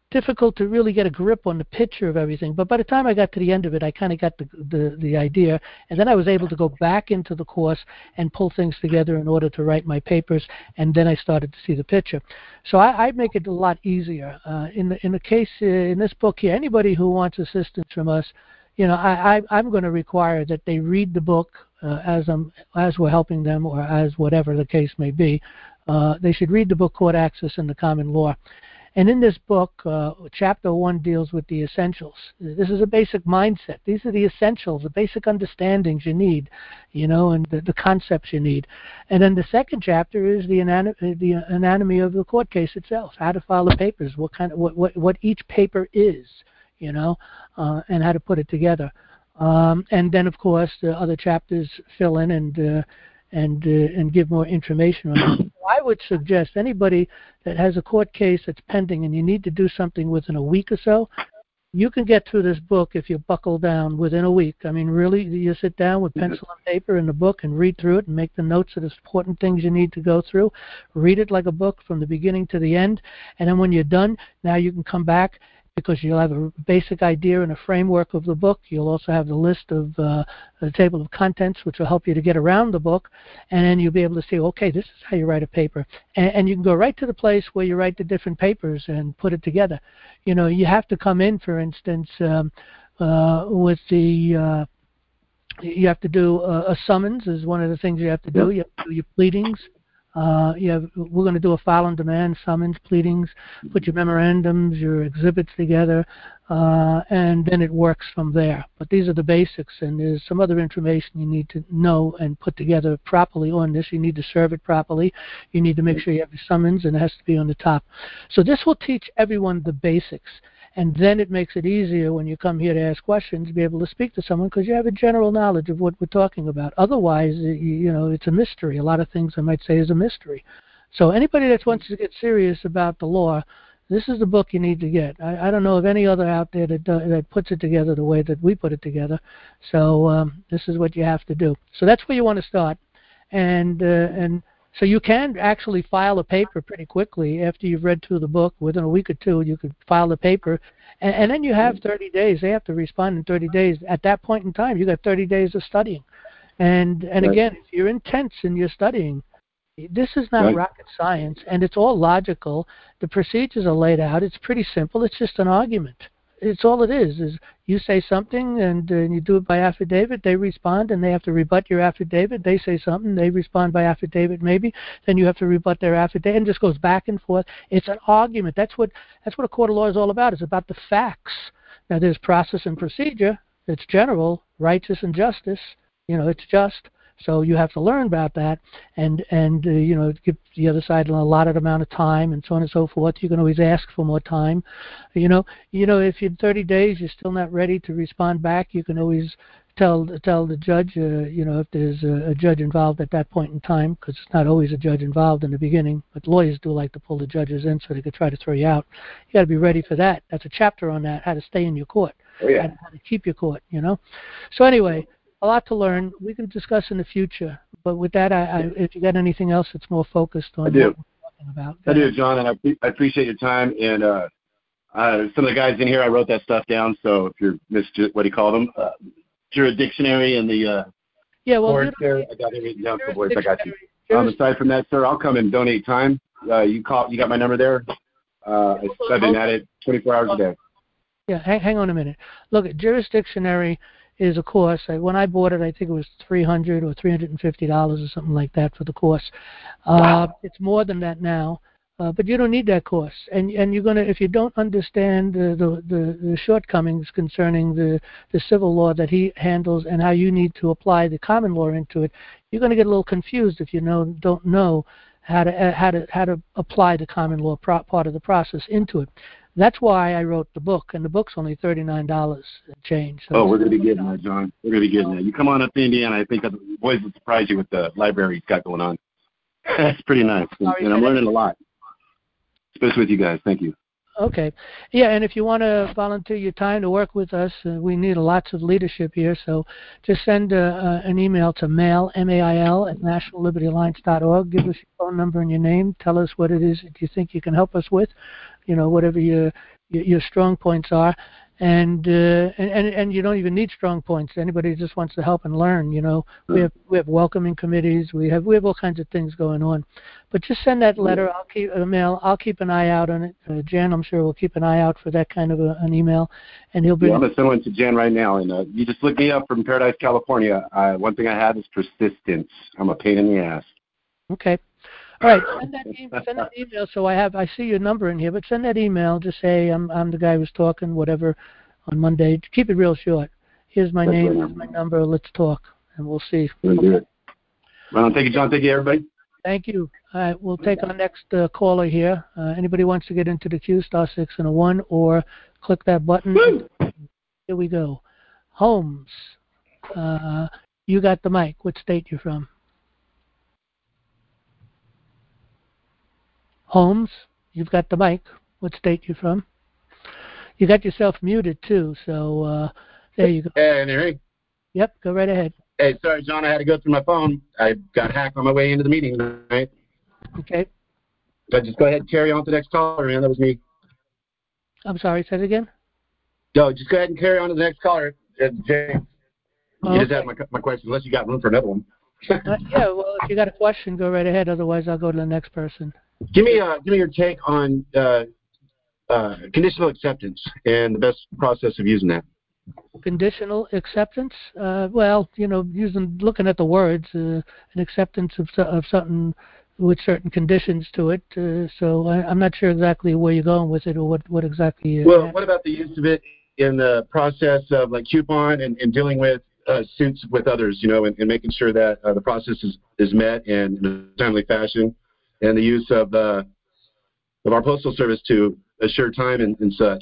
difficult to really get a grip on the picture of everything. But by the time I got to the end of it, I kind of got the idea, and then I was able to go back into the course and pull things together in order to write my papers, and then I started to see the picture. So I make it a lot easier. In the case in this book here, anybody who wants assistance from us, I'm going to require that they read the book as we're helping them, or as whatever the case may be. They should read the book Court Access and the Common Law. And in this book, Chapter 1 deals with the essentials. This is a basic mindset. These are the essentials, the basic understandings you need, and the concepts you need. And then the second chapter is the anatomy of the court case itself, how to file the papers, what each paper is, and how to put it together. And then, of course, the other chapters fill in and give more information on it. I would suggest anybody that has a court case that's pending and you need to do something within a week or so, you can get through this book if you buckle down within a week. I mean, really, you sit down with pencil and paper in the book and read through it and make the notes of the important things you need to go through. Read it like a book from the beginning to the end. And then when you're done, now you can come back, because you'll have a basic idea and a framework of the book. You'll also have the list of the table of contents, which will help you to get around the book, and then you'll be able to say, okay, this is how you write a paper. And you can go right to the place where you write the different papers and put it together. You have to come in, for instance, with the you have to do a summons is one of the things you have to do. You have to do your pleadings. We're going to do a file on demand, summons, pleadings, put your memorandums, your exhibits together, and then it works from there. But these are the basics, and there's some other information you need to know and put together properly on this. You need to serve it properly. You need to make sure you have your summons, and it has to be on the top. So this will teach everyone the basics. And then it makes it easier when you come here to ask questions to be able to speak to someone, because you have a general knowledge of what we're talking about. Otherwise, it's a mystery. A lot of things I might say is a mystery. So anybody that wants to get serious about the law, this is the book you need to get. I don't know of any other out there that puts it together the way that we put it together. So this is what you have to do. So that's where you want to start. And so you can actually file a paper pretty quickly after you've read through the book. Within a week or two, you could file the paper. And then you have 30 days. They have to respond in 30 days. At that point in time, you got 30 days of studying. And again, if you're intense in your studying, this is not rocket science, and it's all logical. The procedures are laid out. It's pretty simple. It's just an argument. It's all it is you say something and you do it by affidavit. They respond and they have to rebut your affidavit. They say something, they respond by affidavit maybe. Then you have to rebut their affidavit, and it just goes back and forth. It's an argument. That's what a court of law is all about. It's about the facts. Now there's process and procedure. It's general, righteous and justice. It's just. So you have to learn about that, and give the other side an allotted amount of time, and so on and so forth. You can always ask for more time. If in 30 days you're still not ready to respond back, you can always tell the judge. If there's a judge involved at that point in time, because it's not always a judge involved in the beginning, but lawyers do like to pull the judges in so they could try to throw you out. You got to be ready for that. That's a chapter on that, how to stay in your court, how to keep your court. So anyway. A lot to learn. We can discuss in the future. But with that, if you got anything else that's more focused on what we're talking about. I do, John, and I appreciate your time. And some of the guys in here, I wrote that stuff down. So if you're what do you call them? Jurisdictionary and the board there, I got everything down for boys. I got you. Aside from that, sir, I'll come and donate time. You got my number there. I've been at it 24 hours a day. Yeah, hang on a minute. Look, Jurisdictionary is a course. When I bought it, I think it was $300 or $350 or something like that for the course. Wow. It's more than that now, but you don't need that course. And you're gonna, if you don't understand the shortcomings concerning the civil law that he handles and how you need to apply the common law into it, you're going to get a little confused if you don't know how to apply the common law part of the process into it. That's why I wrote the book, and the book's only $39 and change. So we're going to be getting that, John. We're going to be getting that. You come on up to Indiana, I think the boys would surprise you with the library he's got going on. It's pretty nice, and I'm learning a lot, especially with you guys. Thank you. Okay. Yeah, and if you want to volunteer your time to work with us, we need lots of leadership here, so just send an email to mail, M-A-I-L, at nationallibertyalliance.org. Give us your phone number and your name. Tell us what it is that you think you can help us with. Whatever you your strong points are, and you don't even need strong points. Anybody who just wants to help and learn, we have welcoming committees, we have all kinds of things going on. But just send that letter. I'll keep an eye out on it. Jan, I'm sure will keep an eye out for that kind of an email, and he'll bring. Yeah, I'm gonna send one to Jan right now, and you just look me up from Paradise, California. One thing I have is persistence. I'm a pain in the ass. Okay. All right, send that email. So I see your number in here, but send that email. Just say I'm the guy who's talking, whatever, on Monday. Keep it real short. Here's my name, here's my number. Let's talk, and we'll see. We'll do it. Well, thank you, John. Thank you, everybody. Thank you. All right, we'll take our next caller here. Anybody wants to get into the queue, *6 and a 1, or click that button. Woo! Here we go. Holmes, you got the mic. What state you from? Holmes, you've got the mic. What state you from? You got yourself muted too, so there you go. Hey, Mary. Yep, go right ahead. Hey, sorry, John. I had to go through my phone. I got hacked on my way into the meeting tonight. Okay. But just go ahead and carry on to the next caller, man. That was me. I'm sorry, say it again? No, just go ahead and carry on to the next caller. James. You just Okay. had my question, unless you got room for another one. Yeah, well, if you got a question, go right ahead. Otherwise, I'll go to the next person. Give me your take on conditional acceptance and the best process of using that. Conditional acceptance? Well, looking at the words, an acceptance of something with certain conditions to it. So I'm not sure exactly where you're going with it or what exactly. Well, what about the use of it in the process of like coupon and dealing with suits with others, and making sure that the process is met in a timely fashion, and the use of our postal service to assure time and such?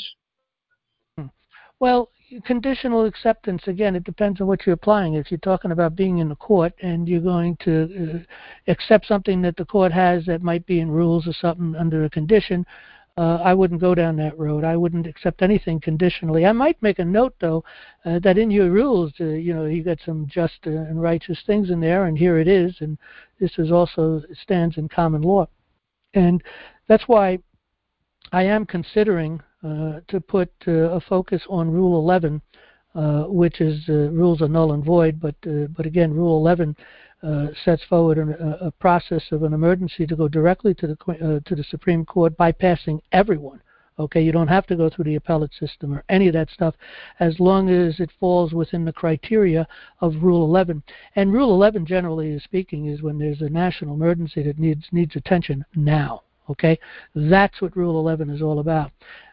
Well, conditional acceptance, again, it depends on what you're applying. If you're talking about being in the court and you're going to accept something that the court has that might be in rules or something under a condition, I wouldn't go down that road. I wouldn't accept anything conditionally. I might make a note, though, that in your rules, you got some just and righteous things in there, and here it is, and this is also stands in common law. And that's why I am considering to put a focus on Rule 11, which is rules are null and void, but again, Rule 11 sets forward a process of an emergency to go directly to the Supreme Court, bypassing everyone. Okay, you don't have to go through the appellate system or any of that stuff, as long as it falls within the criteria of Rule 11. And Rule 11, generally speaking, is when there's a national emergency that needs attention now. Okay, that's what Rule 11 is all about.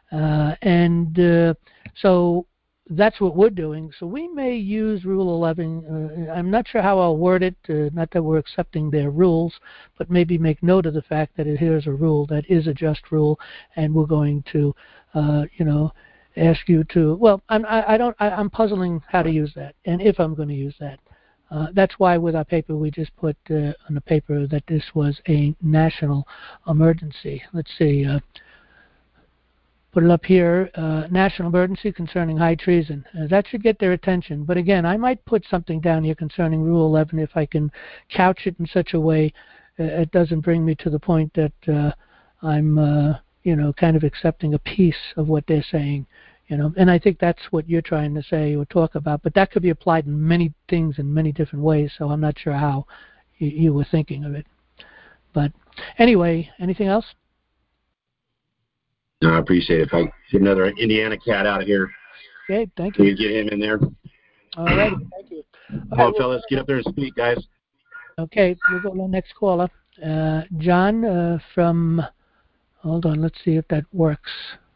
So that's what we're doing. So we may use Rule 11. I'm not sure how I'll word it, not that we're accepting their rules, but maybe make note of the fact that here's a rule that is a just rule, and we're going to, ask you to, well, I'm puzzling how to use that, and if I'm going to use that. That's why with our paper we just put on the paper that this was a national emergency. Let's see. Put it up here, national emergency concerning high treason. That should get their attention. But again, I might put something down here concerning Rule 11 if I can couch it in such a way it doesn't bring me to the point that I'm, kind of accepting a piece of what they're saying. And I think that's what you're trying to say or talk about. But that could be applied in many things in many different ways, so I'm not sure how you were thinking of it. But anyway, anything else? No, I appreciate it. If I get another Indiana cat out of here, okay, thank you. Can you get him in there? All right, thank you. Come on, fellas, get up there and speak, guys. Okay, we'll go to the next caller. John from, hold on, let's see if that works.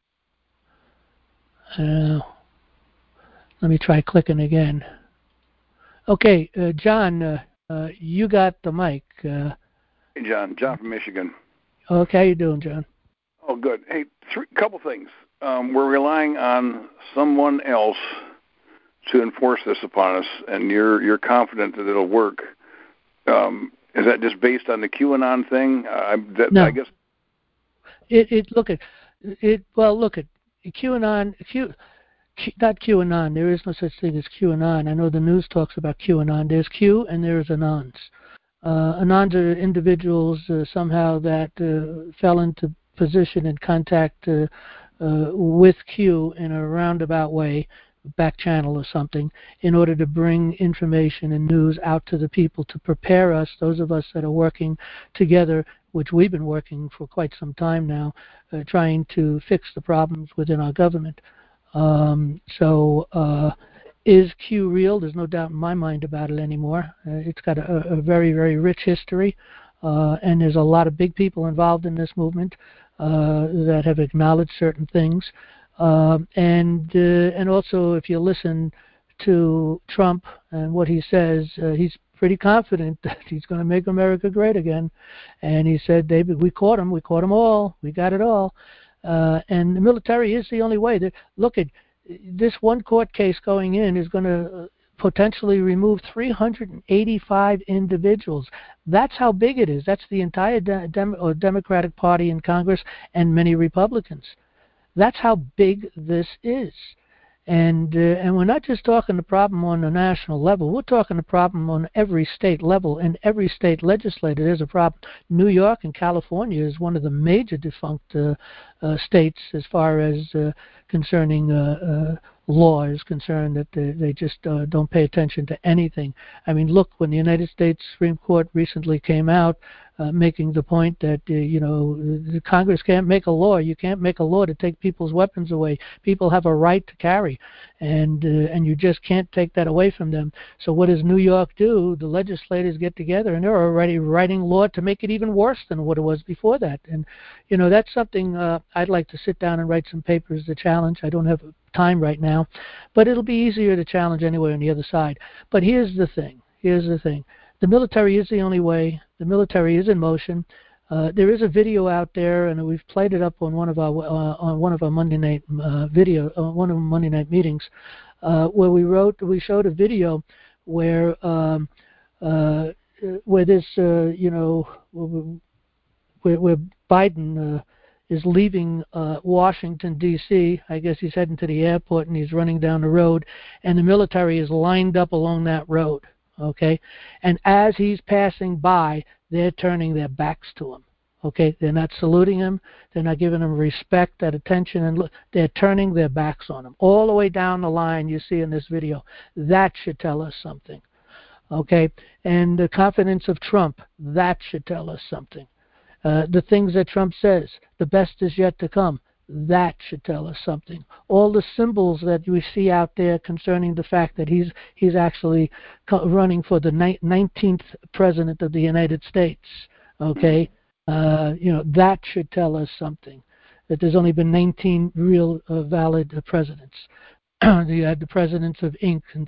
Let me try clicking again. Okay, John, you got the mic. Hey, John from Michigan. Okay, how you doing, John? Oh, good. Hey, couple things. We're relying on someone else to enforce this upon us, and you're confident that it'll work. Is that just based on the QAnon thing? No. I guess. Look at QAnon. Not QAnon. There is no such thing as QAnon. I know the news talks about QAnon. There's Q and there's Anons. Anons are individuals somehow that fell into position and contact with Q in a roundabout way, back channel or something, in order to bring information and news out to the people to prepare us, those of us that are working together, which we've been working for quite some time now, trying to fix the problems within our government. Is Q real? There's no doubt in my mind about it anymore. It's got a very, very rich history, and there's a lot of big people involved in this movement that have acknowledged certain things. And also, if you listen to Trump and what he says, he's pretty confident that he's going to make America great again. And he said, David, we caught them all, we got it all. And the military is the only way. Look at this one court case going in is going to potentially remove 385 individuals. That's how big it is. That's the entire Democratic Party in Congress and many Republicans. That's how big this is. And we're not just talking the problem on the national level. We're talking the problem on every state level, and every state legislator. There's a problem. New York and California is one of the major defunct states as far as concerning law is concerned, that they just don't pay attention to anything. I mean, look, when the United States Supreme Court recently came out making the point that, the Congress can't make a law. You can't make a law to take people's weapons away. People have a right to carry, and you just can't take that away from them. So what does New York do? The legislators get together, and they're already writing law to make it even worse than what it was before that. And, that's something I'd like to sit down and write some papers to challenge. I don't have time right now, but it'll be easier to challenge anywhere on the other side. But here's the thing. The military is the only way. The military is in motion. There is a video out there, and we've played it up on one of our Monday night one of Monday night meetings, where we showed a video where this where Biden is leaving Washington, D.C. I guess he's heading to the airport, and he's running down the road, and the military is lined up along that road. Okay, and as he's passing by, they're turning their backs to him. Okay, they're not saluting him, they're not giving him respect, that attention, and they're turning their backs on him. All the way down the line, you see in this video. That should tell us something. Okay, and the confidence of Trump, that should tell us something. The things that Trump says, the best is yet to come. That should tell us something. All the symbols that we see out there concerning the fact that he's actually running for the 19th president of the United States, okay, that should tell us something. That there's only been 19 real valid presidents. You had the presidents of Inc. in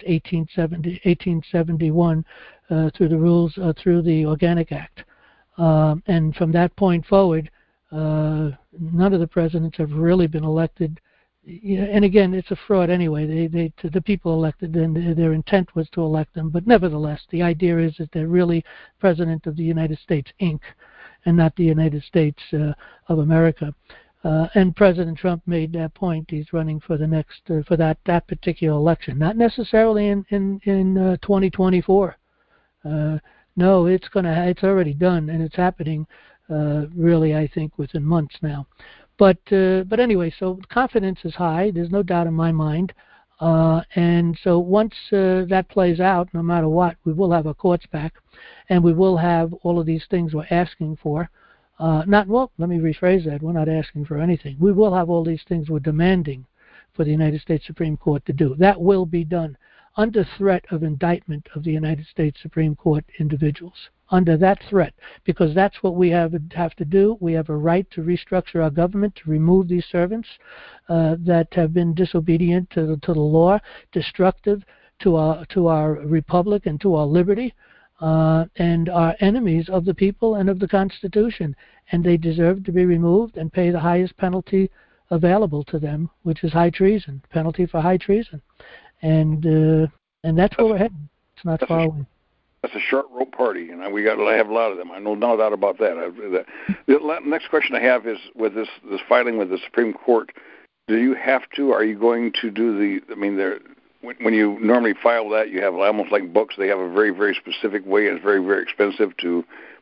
1871 through the rules, through the Organic Act. And from that point forward, none of the presidents have really been elected. And again, it's a fraud anyway. The people elected, and their intent was to elect them. But nevertheless, the idea is that they're really President of the United States, Inc., and not the United States of America. And President Trump made that point. He's running for the next for that particular election, not necessarily in 2024. No, it's already done, and it's happening. Really, I think within months now. But anyway, so confidence is high. There's no doubt in my mind. And so once that plays out, no matter what, we will have our courts back, and we will have all of these things we're asking for. Let me rephrase that. We're not asking for anything. We will have all these things we're demanding for the United States Supreme Court to do. That will be done under threat of indictment of the United States Supreme Court individuals. Under that threat, because that's what we have to do. We have a right to restructure our government, to remove these servants that have been disobedient to the law, destructive to our republic and to our liberty, and are enemies of the people and of the Constitution. And they deserve to be removed and pay the highest penalty available to them, which is high treason, penalty for high treason. And that's where we're heading. It's not far away. That's a short rope party, and we got to have a lot of them. I know no doubt about that. The next question I have is, with this filing with the Supreme Court, are you going to do when you normally file that, you have almost like books. They have a very, very specific way, and it's very, very expensive to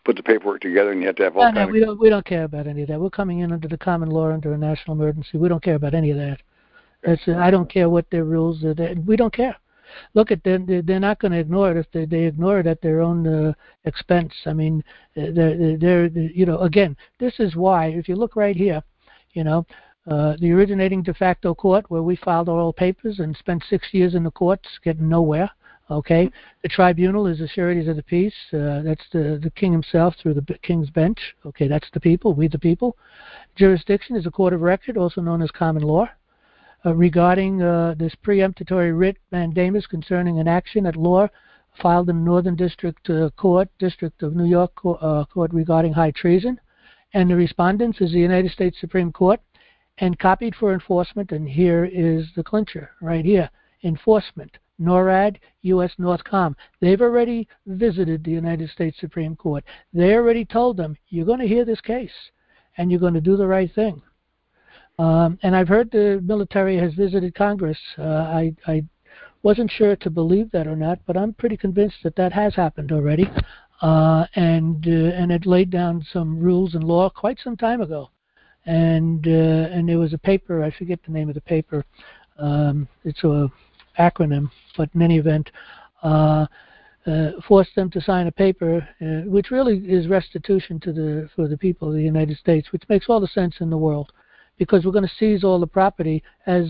put the paperwork together, and you have to have all kinds of... We don't care about any of that. We're coming in under the common law, under a national emergency. We don't care about any of that. I don't care what their rules are. We don't care. Look at them; they're not going to ignore it if they ignore it at their own expense. I mean, they're again, this is why. If you look right here, the originating de facto court where we filed our old papers and spent 6 years in the courts getting nowhere. Okay, the tribunal is the sureties of the peace. That's the king himself through the king's bench. Okay, that's the people, we the people. Jurisdiction is a court of record, also known as common law. Regarding this preemptory writ mandamus concerning an action at law filed in the Northern District Court, District of New York Court regarding high treason. And the respondents is the United States Supreme Court and copied for enforcement. And here is the clincher right here. Enforcement. NORAD, U.S. Northcom. They've already visited the United States Supreme Court. They already told them, you're going to hear this case and you're going to do the right thing. And I've heard the military has visited Congress. I wasn't sure to believe that or not, but I'm pretty convinced that has happened already. And it laid down some rules and law quite some time ago. And there was a paper, I forget the name of the paper. It's a acronym, but in any event, forced them to sign a paper, which really is restitution for the people of the United States, which makes all the sense in the world, because we're going to seize all the property, as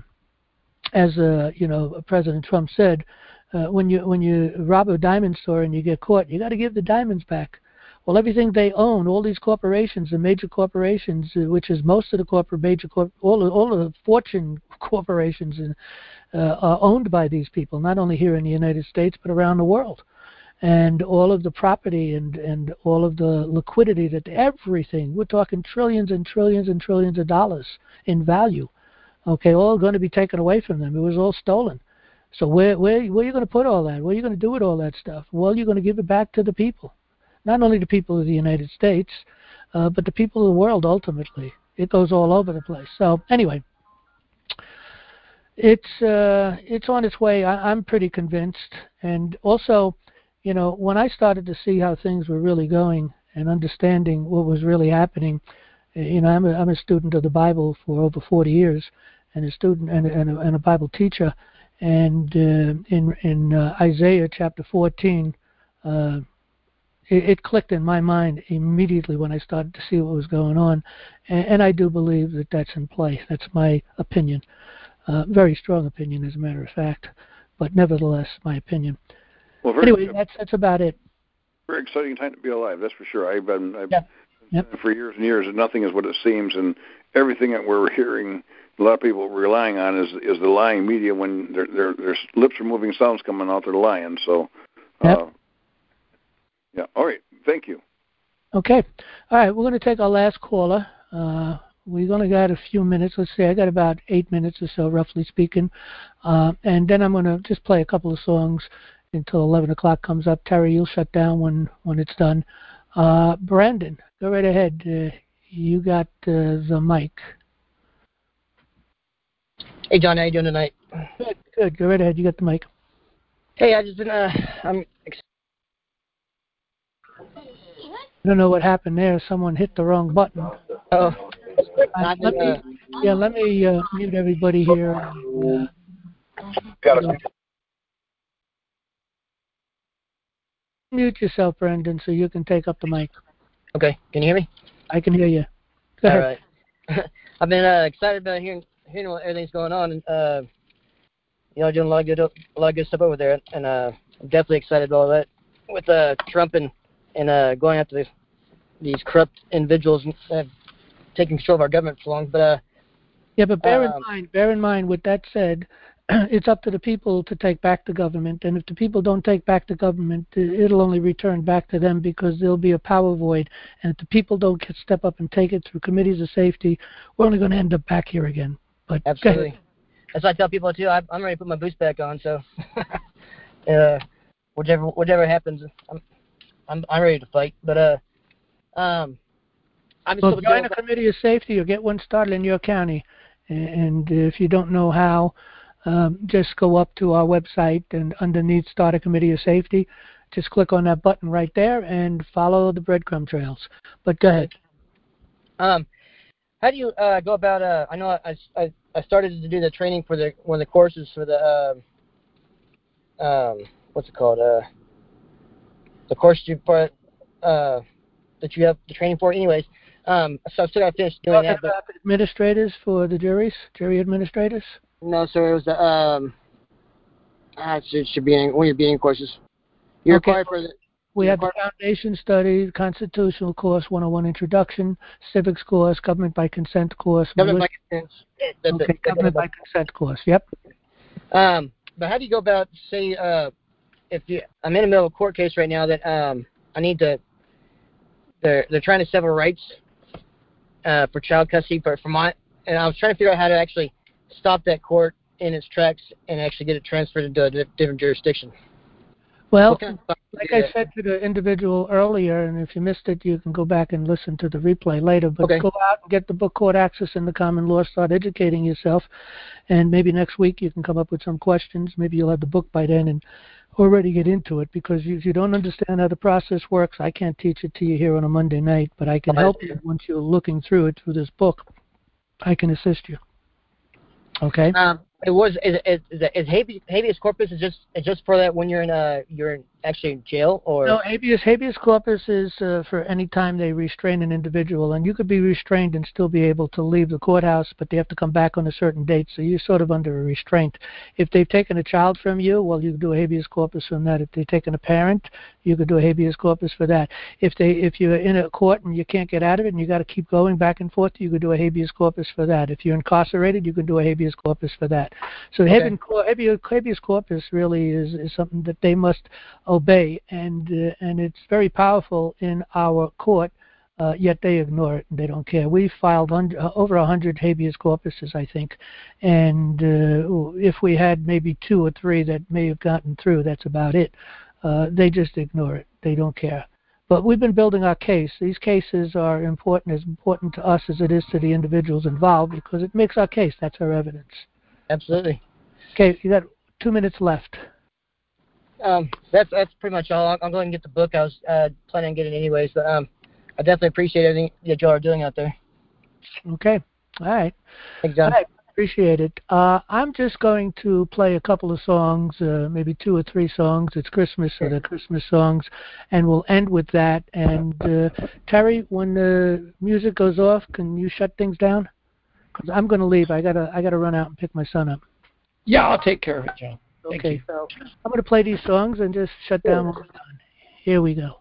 President Trump said. When you rob a diamond store and you get caught, you got to give the diamonds back. Well, everything they own, all these corporations, the major corporations, which is most of the all of the fortune corporations, are owned by these people, not only here in the United States but around the world. And all of the property and all of the liquidity, that everything, we're talking trillions and trillions and trillions of dollars in value, okay, all going to be taken away from them. It was all stolen. So where are you going to put all that? What are you going to do with all that stuff? Well, you're going to give it back to the people. Not only the people of the United States, but the people of the world ultimately. It goes all over the place. So anyway, it's on its way. I'm pretty convinced. And also, when I started to see how things were really going and understanding what was really happening, I'm a student of the Bible for over 40 years, and a student and a Bible teacher. And in Isaiah chapter 14, it clicked in my mind immediately when I started to see what was going on, and I do believe that that's in play. That's my opinion, very strong opinion, as a matter of fact, but nevertheless, my opinion. Well, anyway, that's about it. Very exciting time to be alive, that's for sure. I've been for years and years, and nothing is what it seems, and everything that we're hearing, a lot of people are relying on is the lying media. When their lips are moving, sounds coming out, they're lying. So. Yeah. All right. Thank you. Okay. All right. We're going to take our last caller. We've only got a few minutes. Let's say I got about 8 minutes or so, roughly speaking. And then I'm going to just play a couple of songs until 11 o'clock comes up. Terry, you'll shut down when it's done. Brandon, go right ahead. You got the mic. Hey, John. How you doing tonight? Good. Go right ahead. You got the mic. Hey, I just been I don't know what happened there. Someone hit the wrong button. Oh. Let me mute everybody here. Mute yourself, Brendan, so you can take up the mic. Okay. Can you hear me? I can hear you. Go ahead. All right. I've been excited about hearing what everything's going on, and doing a lot of good stuff over there, and I'm definitely excited about all that with Trump and going after these corrupt individuals that have taken control of our government for long. But but bear in mind, with that said, it's up to the people to take back the government, and if the people don't take back the government, it'll only return back to them, because there'll be a power void. And if the people don't step up and take it through committees of safety, we're only going to end up back here again. But absolutely, that's what I tell people too. I'm ready to put my boots back on. So whatever happens, I'm ready to fight. But join a committee of safety or get one started in your county. And if you don't know how, just go up to our website and underneath start a committee of safety. just click on that button right there and follow the breadcrumb trails. But go ahead. How do you go about? I know I started to do the training for one of the courses for the what's it called? The course that you have the training for. Anyways, so I've still got to finish doing that. But administrators for the jury administrators? No, sir. It was the it should be one of your being courses. You're required for the. We have the Foundation Study, Constitutional Course, 101 Introduction, Civics Course, Government by Consent Course. Government by Consent. Okay, Government by Consent Course, yep. But how do you go about, say, I'm in the middle of a court case right now that I need to, they're trying to sever rights for child custody for Vermont, and I was trying to figure out how to actually stop that court in its tracks and actually get it transferred into a different jurisdiction. Well, like I said to the individual earlier, and if you missed it, you can go back and listen to the replay later, but go out and get the book Court Access in the Common Law, start educating yourself, and maybe next week you can come up with some questions. Maybe you'll have the book by then and already get into it, because if you don't understand how the process works, I can't teach it to you here on a Monday night, but I can help you once you're looking through it through this book. I can assist you. Okay? Is habeas corpus is just for that when you're actually in jail, or no? Habeas corpus is for any time they restrain an individual, and you could be restrained and still be able to leave the courthouse, but they have to come back on a certain date, so you're sort of under a restraint. If they've taken a child from you, well, you could do a habeas corpus from that. If they've taken a parent, you could do a habeas corpus for that. If you're in a court and you can't get out of it and you got to keep going back and forth, you could do a habeas corpus for that. If you're incarcerated, you could do a habeas corpus for that. So habeas corpus really is something that they must obey, and it's very powerful in our court, yet they ignore it and they don't care. We filed over 100 habeas corpuses, I think, and if we had maybe 2 or 3 that may have gotten through, that's about it. They just ignore it. They don't care. But we've been building our case. These cases are as important to us as it is to the individuals involved, because it makes our case. That's our evidence. Absolutely. Okay, you got 2 minutes left. That's pretty much all. I'm going to get the book. I was planning on getting it anyways, but I definitely appreciate everything that y'all are doing out there. Okay. All right. Thanks, John. All right. Appreciate it. I'm just going to play a couple of songs, maybe 2 or 3 songs. It's Christmas, so they're Christmas songs, and we'll end with that. And Terry, when the music goes off, can you shut things down? Because I'm going to leave. I gotta run out and pick my son up. Yeah, I'll take care of it, John. Okay, so I'm going to play these songs and just shut down when we're done. Here we go.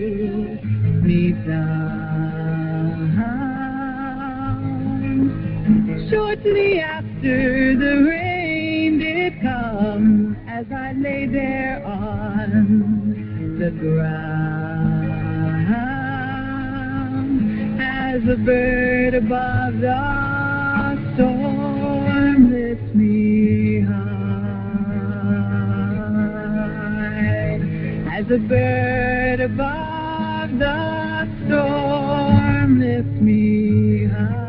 me down. Shortly after the rain did come, as I lay there on the ground, as a bird above the storm lifts me high, as a bird above the storm lifts me high.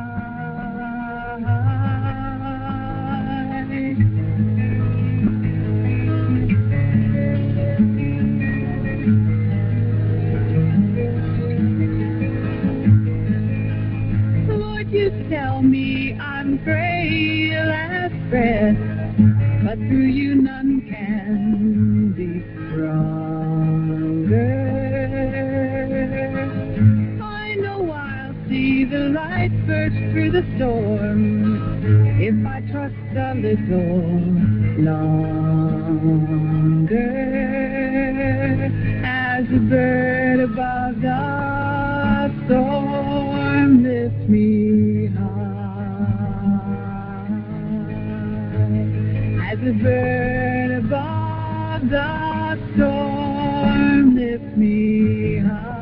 Lord, you tell me I'm frail as breath, but through you none can be stronger. I know I'll see the light burst through the storm if I trust a little longer. As a bird above the storm lifts me high, as a bird above the storm lifts me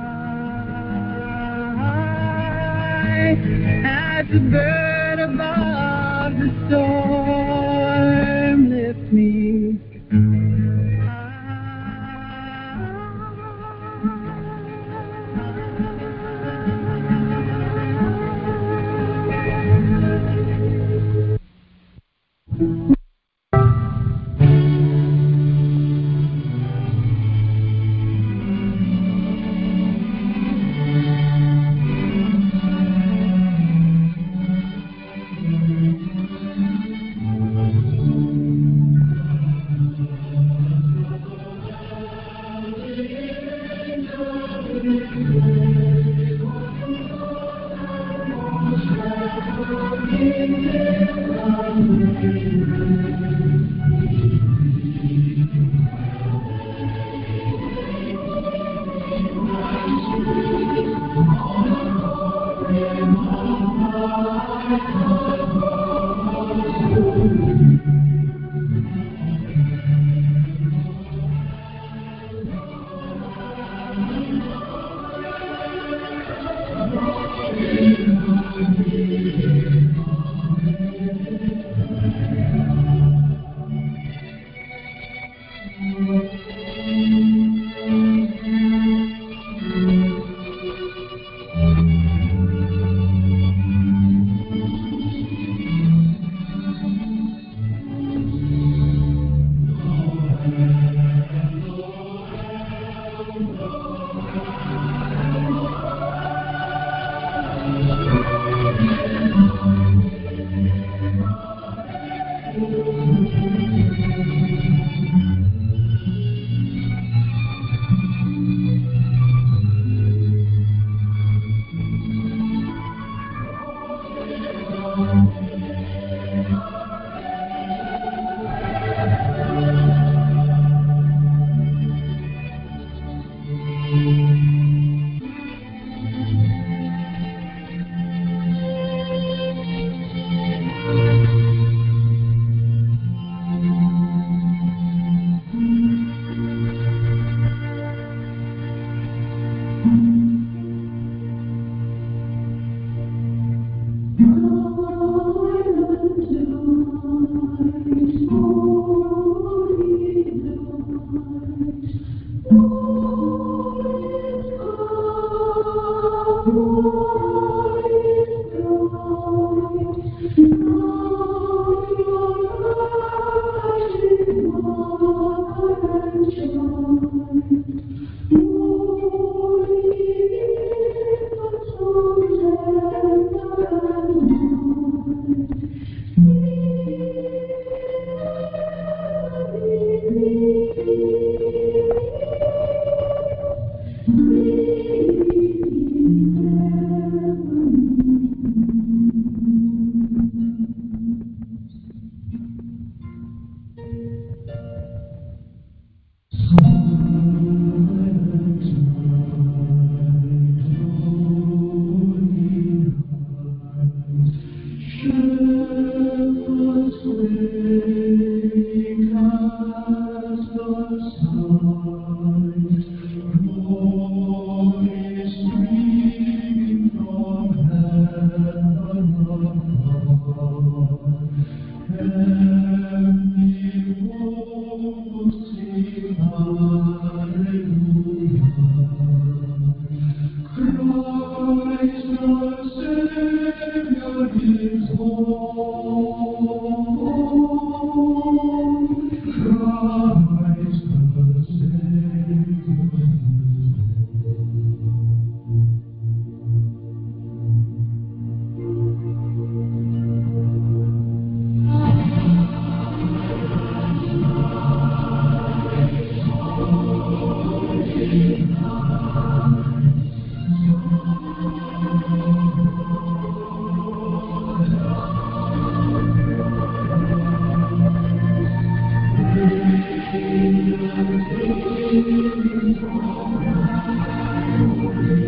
high, as a bird above the storm lifts me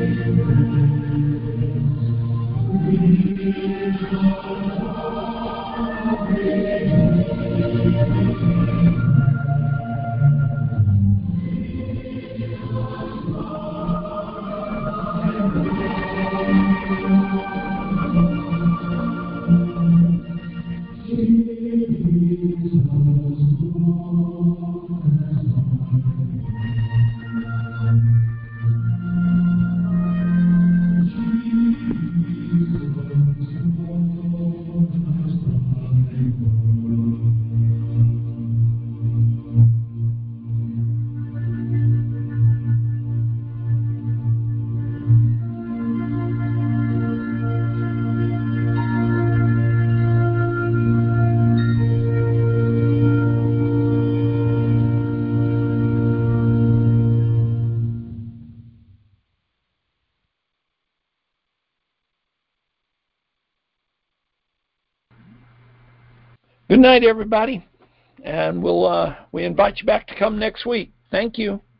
Good night, everybody, and we invite you back to come next week. Thank you.